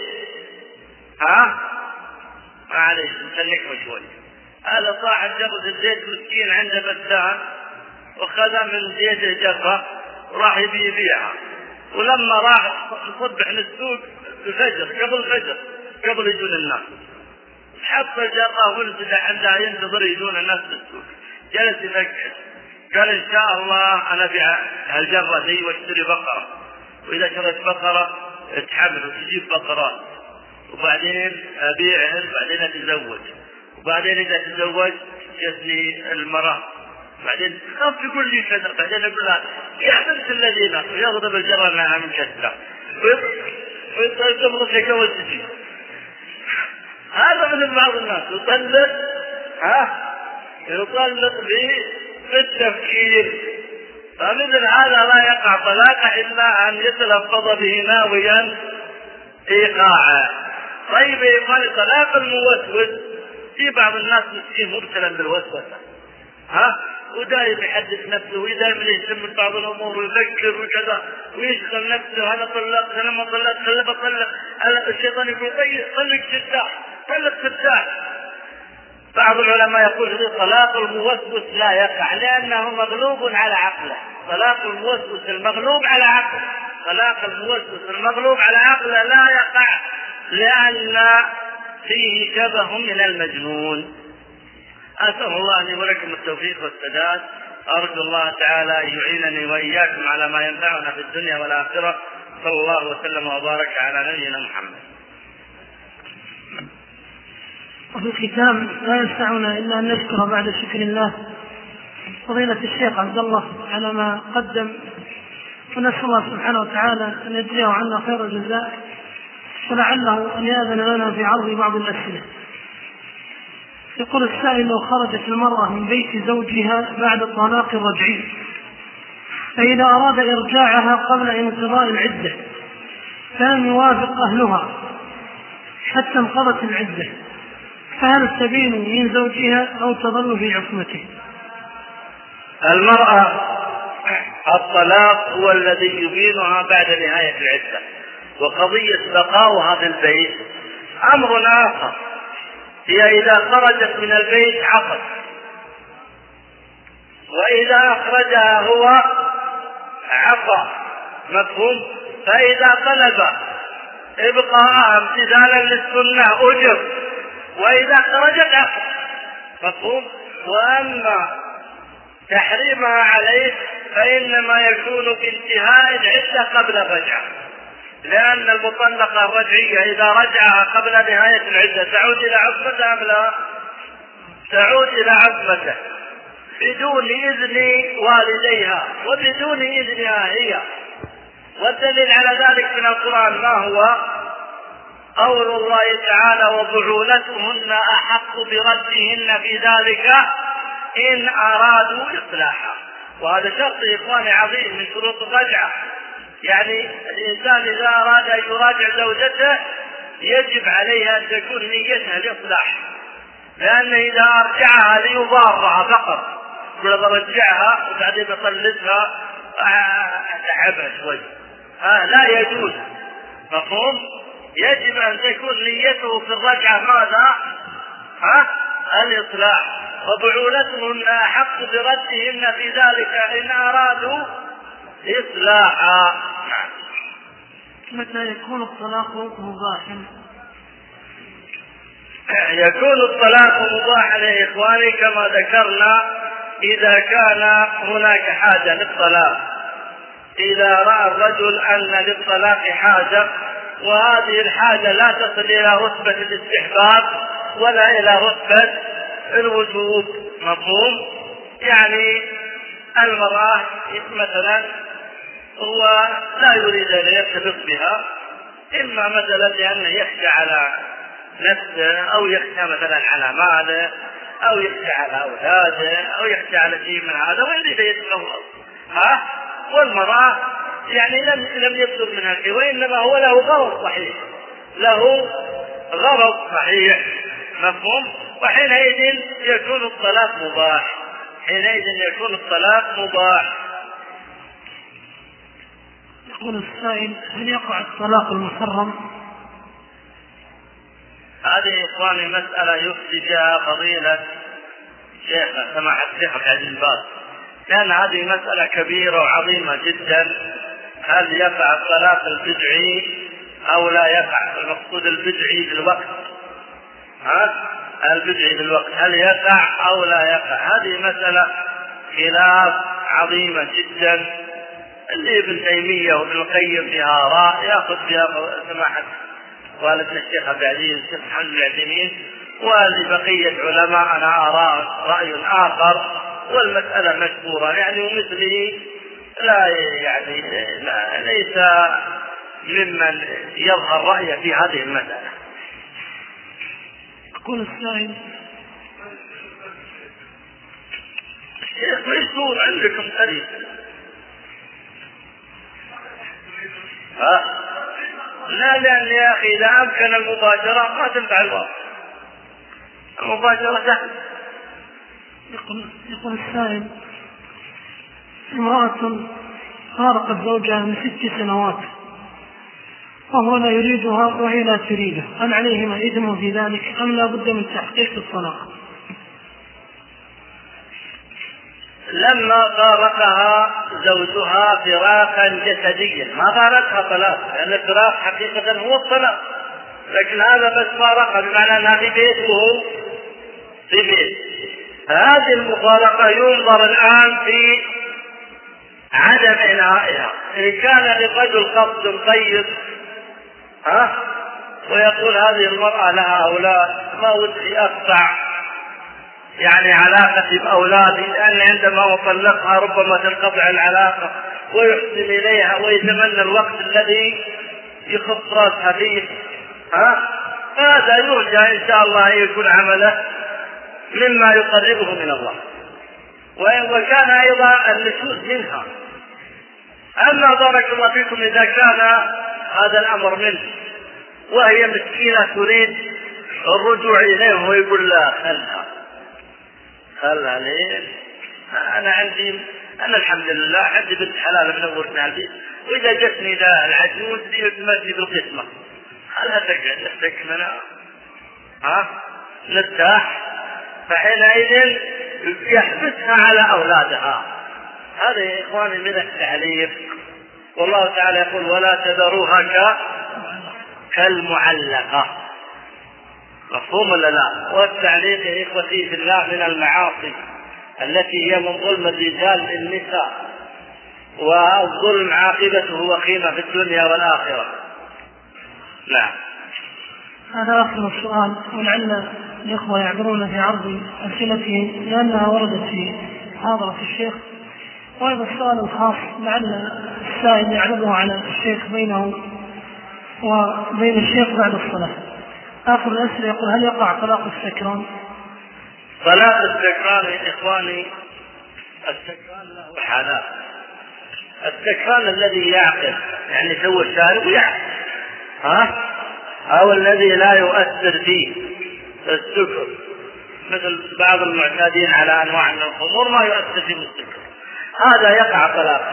معليش نسلكه شوي. هذا صاحب جرة الزيت مسكين عنده فتان وخذ من زيته جرة وراح يبيعها، ولما راح يصبح للسوق الفجر قبل يجون الناس، حط الجرة ونزل عندها ينتظر يجون الناس للسوق. جلس يفكر، قال إن شاء الله أنا أبيع هالجرة دي واشتري بقرة، وإذا شريت بقرة اتحمل وتجيب بقرات، وبعدين أبيعهن، بعدين أتزوج، وبعدين إذا تزوج جتني المرأة، بعدين خاف يقول لي كذا، بعدين أقول لها يحبس الذين ويغضب الجرة معها من كثرة ويطلق يتجوز تجي. هذا من بعض الناس يطلق بالتفكير، فمثل هذا لا يقع طلاقه إلا أن يتلفظ به ناويا إيقاعا. طيب يقال طلاق الموسوس، في بعض الناس مسكين مبتلى بالوسوسة ودائما يحدث نفسه ودائما يهتم ببعض الأمور ويفكر وكذا ويشغل نفسه، أنا طلقت أنا ما طلقت أنا بطلق، الشيطان يقول طلق فتاح. بعض العلماء يقول الطلاق الموسوس لا يقع لأنه مغلوب على عقله. طلاق الموسوس المغلوب على عقله، طلاق الموسوس المغلوب على عقله لا يقع لأن فيه شبه من المجنون. أسأل الله لي ولكم التوفيق والسداد، أرجو الله تعالى أن يعينني وإياكم على ما ينفعنا في الدنيا والآخرة. صلى الله وسلم وبارك على نبينا محمد. وفي الختام لا يسعنا إلا أن نشكر بعد شكر الله فضيلة الشيخ عبد الله على ما قدم، ونسأل الله سبحانه وتعالى أن يجزيه عنا خير الجزاء، ولعله أن يأذن لنا في عرض بعض الأسئلة. يقول السائل: لو خرجت المرأة من بيت زوجها بعد الطلاق الرجعي، فإذا أراد إرجاعها قبل انقضاء العدة فلم يوافق أهلها حتى انقضت العدة، فهل تبين من زوجها أو تظل في عصمته؟ المرأة الطلاق هو الذي يبينها بعد نهاية العدة، وقضية بقاؤها في البيت أمر آخر. هي إذا خرجت من البيت عقد، وإذا أخرجها هو عفا. مفهوم؟ فإذا طلب إبقاءها امتثالا للسنة أجر، وإذا خرجت عفا. مفهوم؟ وأما تحريمها عليه فإنما يكون بانتهاء العدة قبل الرجعة، لأن المطلقة الرجعية إذا رجعها قبل نهاية العدة تعود إلى عصمته أم لا؟ تعود إلى عصمته بدون إذن والديها وبدون إذنها هي. والدليل على ذلك من القرآن ما هو؟ قول الله تعالى: وبعولتهن أحق بردهن في ذلك إن أرادوا إصلاحا. وهذا شرط يا إخواني عظيم من شروط الرجعة. يعني الإنسان إذا أراد أن يراجع زوجته يجب عليه أن تكون نيتها الإصلاح، لأن إذا أرجعها ليضارها فقط يقول برجعها وبعدين بطلقها أتعبها شوي، لا يجوز. مفهوم؟ يجب أن تكون نيته في الرجعة ماذا؟ الإصلاح. وبعولتهن أحق بردهن في ذلك إن أرادوا إصلاحا. متى يكون الطلاق مباحا؟ يكون الطلاق مباحا يا إخواني كما ذكرنا إذا كان هناك حاجة للطلاق، إذا رأى الرجل أن للطلاق حاجة وهذه الحاجة لا تصل إلى رتبة الاستحباب ولا إلى رتبة الوجوب، مفهوم؟ يعني المرأة مثلا هو لا يريد أن يرتبط بها، إما مثلا لأنه يخشى على نفسه أو يخشى مثلا على ماله أو يخشى على أولاده أو يخشى على شيء من هذا ويريد يتزوج، والمرأة يعني لم يصدر منها شيء، وإنما هو له غرض صحيح، له غرض صحيح، مفهوم؟ وحينئذ يكون الطلاق مباح، حينئذ يكون الطلاق مباح. يقول السائل: هل يقع الطلاق المحرم؟ هذه إخواني مسألة يفتي بها فضيلة شيخنا سماحة الشيخ عبد العزيز باز، لأن هذه مسألة كبيرة وعظيمة جدا. هل يقع الطلاق البدعي أو لا يقع؟ المقصود البدعي بالوقت، البدعي بالوقت هل يقع أو لا يقع؟ هذه مسألة خلاف عظيمة جدا، اللي ابن تيمية وابن القيم فيها آراء يأخذ بها سماحة والدنا الشيخ عبد العزيز الشيخ محمد بن عثيمين، ولبقية علماءنا رأي آخر، والمسألة مشهورة يعني، ومثله لا يعني ليس ممن يظهر رأيه في هذه المسألة. يقول السائل: الشيخ مشهور عندكم قريب، لا لأن يا أخي إذا أمكن المباشرة ما تنفع الواقع، المباشرة سهل. يقول السائل: امرأة فارقت زوجها من 6 سنوات وهو لا يريدها وهي لا تريده، هل عليهما إثم في ذلك أم لا بد من تحقيق الطلاق؟ لما فارقها زوجها فراقا جسديا ما فارقها طلاق، لأن الفراق حقيقة هو الطلاق، لكن هذا بس فارقها بمعنى أنها في بيت وهو في بيت. هذه المفارقة ينظر الآن في عدم إنهائها. إن كان للرجل قصد طيب ويقول هذه المرأة لها أولاد ما ودي أقطع يعني علاقتي بأولادي، لأن عندما أطلقها ربما تنقطع العلاقة، ويحسن إليها ويتمنى الوقت الذي يخص راسها فيه، هذا يرجى إن شاء الله أن يكون عمله مما يقربه من الله، وكان أيضا النشوز منها. أما بارك الله فيكم إذا كان هذا الأمر منه وهي مسكينة تريد الرجوع إليه ويقول لا خلها ليه؟ أنا الحمد لله عندي بنت حلال من أول البيت، وإذا جتني ذا العجوز تمشي بالقسمة خلها تقعد تكمنا نرتاح، فحينئذ يحبسها على أولادها. هذا يا إخواني من التعليق، والله تعالى يقول: ولا تذروها كالمعلقة، مفهوم ولا لا؟ والتعليق يا إخوتي في الله من المعاصي التي هي من ظلم الرجال للنساء، والظلم عاقبته وخيمة في الدنيا والآخرة. نعم. هذا آخر السؤال، ولعل الإخوة يعبرون في عرض أسئلتهم لأنها وردت في محاضرة الشيخ، وهذا السؤال الخاص لعل السائل يعرضه على الشيخ بينه وبين الشيخ بعد الصلاة. آخر الأسئلة يقول: هل يقع طلاق السكران؟ طلاق السكران يا إخواني، السكران له حالات. السكران الذي يعقل يعني سوى الشارب ويعقل، أو الذي لا يؤثر فيه السكر، مثل بعض المعتادين على أنواع من الخمور ما يؤثر فيه السكر، هذا يقع طلاقه.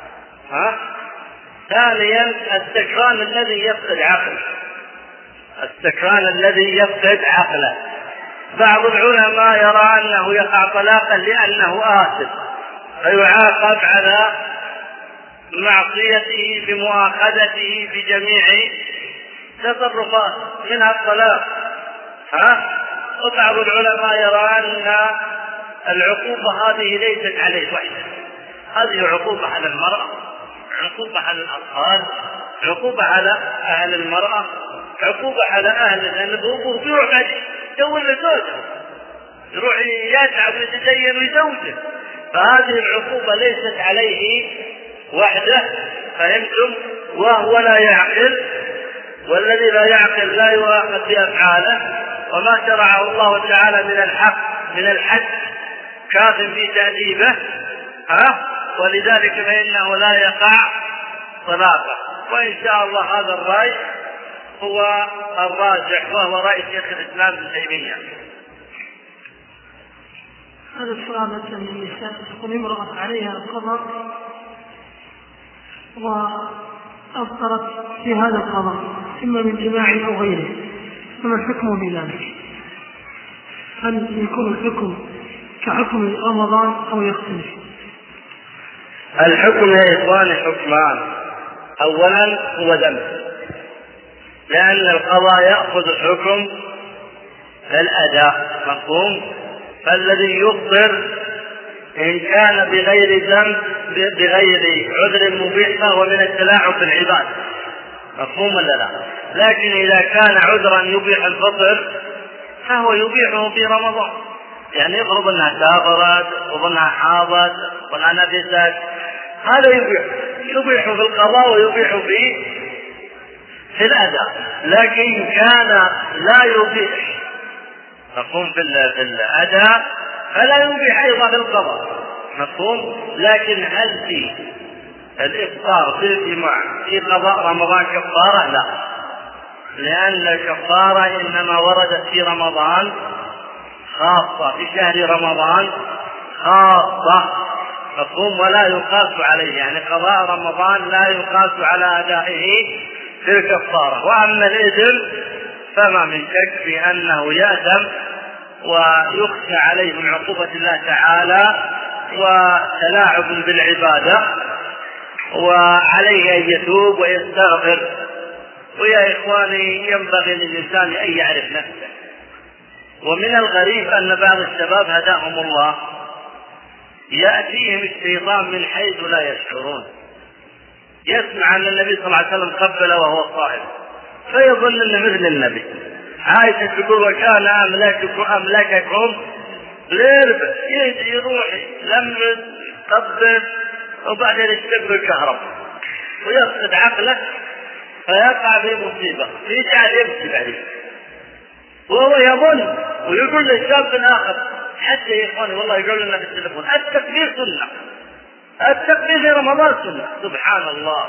ثانيا السكران الذي يفقد عقله، السكران الذي يفقد عقله، بعض العلماء يرى أنه يقع طلاقا لأنه آثم فيعاقب على معصيته بمؤاخذته بجميع تصرفات منها الطلاق. وبعض العلماء يرى أن العقوبة هذه ليست عليه وحده، هذه عقوبة على المرأة، عقوبة على الأطفال، عقوبة على أهل المرأة، عقوبة على أهل الأنبوب، ويروح بعد يدور لزوجه، يروح يتعب ويتدين لزوجه، فهذه العقوبة ليست عليه وحده، فهمتم؟ وهو لا يعقل، والذي لا يعقل لا يؤاخذ بأفعاله، وما شرعه الله تعالى من الحد كاف في تأديبه، ولذلك فإنه لا يقع طلاقه. وإن شاء الله هذا الرأي هو الراجح، وهو رأي شيخ الإسلام ابن تيمية. هذا السؤال مثلا من النساء تكون امرأة عليها القضاء وأفطرت في هذا القضاء إما من جماع أو غيره، فما الحكم بذلك؟ هل يكون الحكم كحكم رمضان أو يختلف؟ الحكم يا إخواني حكمان. أولا هو ذنب، لأن القضاء يأخذ الحكم الأداء، مفهوم؟ فالذي يفطر إن كان بغير ذنب بغير عذر مبيح فهو من التلاعب بالعباد، مفهوم ولا لا؟ لكن إذا كان عذرا يبيح الفطر فهو يبيحه في رمضان، يعني يفرض أنها سافرت وظنها حاضت وظنها نفست، هذا يبيح في القضاء ويبيح في الأداء. لكن كان لا يبيح مفهوم في الأداء فلا يبيح أيضا في القضاء، مفهوم؟ لكن هل في الإفطار في الجماع في قضاء رمضان كفارة؟ لا، لأن الكفارة إنما وردت في رمضان خاصة، في شهر رمضان خاصة، مفهوم؟ ولا يقاس عليه، يعني قضاء رمضان لا يقاس على أدائه في الكفارة. وأما الإثم فما من شك في أنه يأثم ويخشى عليه من عقوبة الله تعالى وتلاعب بالعبادة، وعليه أن يتوب ويستغفر. ويا إخواني ينبغي للإنسان أن يعرف نفسه. ومن الغريب أن بعض الشباب هداهم الله يأتيهم الشيطان من حيث لا يشعرون، يسمع أن النبي صلى الله عليه وسلم قبل وهو صائم فيظن أنه مثل النبي. عائشة تقول وكان أملككم ليربح، يروح لمس قبل وبعدين يشتغل الكهرباء ويفقد عقله فيقع في مصيبة ويجعل يمشي بعدين وهو يظن. ويقول للشاب الآخر حتى يا إخواني والله يقول لنا في التلفون التكبير سنة، التكبير في رمضان سنة، سبحان الله.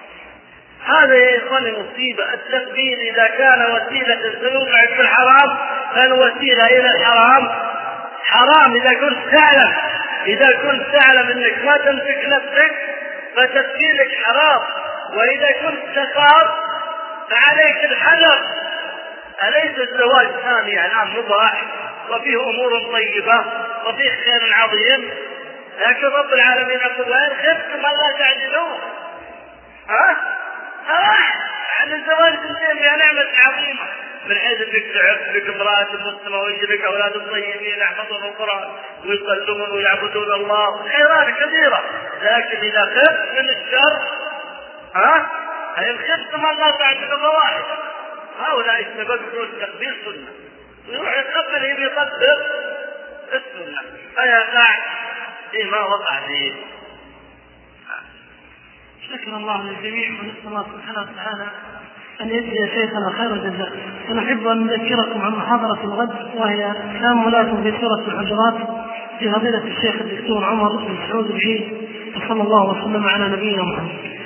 هذا يا إخواني مصيبة. التكبير إذا كان وسيلة توقع في الحرام فالوسيلة إلى الحرام حرام. إذا كنت تعلم أنك ما تمسك نفسك فتكبيرك حرام، وإذا كنت تخاف فعليك الحذر. أليس الزواج ثاني الآن مباح وفيه أمور طيبة وفيه خير عظيم؟ لكن رب العالمين يقول وإن خفتم ألا تعدلوا عن الزواج تنتهي بها نعمة عظيمة، من حيث انك تعف بك امرأة مسلمة ويجي أولاد طيبين يحفظون القرآن ويصلون ويعبدون الله، خيرات كثيرة. لكن إذا خفت من الشر إن خفتم ألا تعدلوا فواحد، هؤلاء الشباب يقولون التكبير سنة ويروح يتقبل يطبق السنة فيقع فيما وقع فيه. شكر الله للجميع، ونسأل الله سبحانه وتعالى أن يجزي شيخنا خير الجزاء. ونحب أن نذكركم عن محاضرة الغد وهي تأملات في سورة الحجرات لفضيلة الشيخ الدكتور عمر بن سعود العيد، وصلى الله وسلم على نبينا محمد.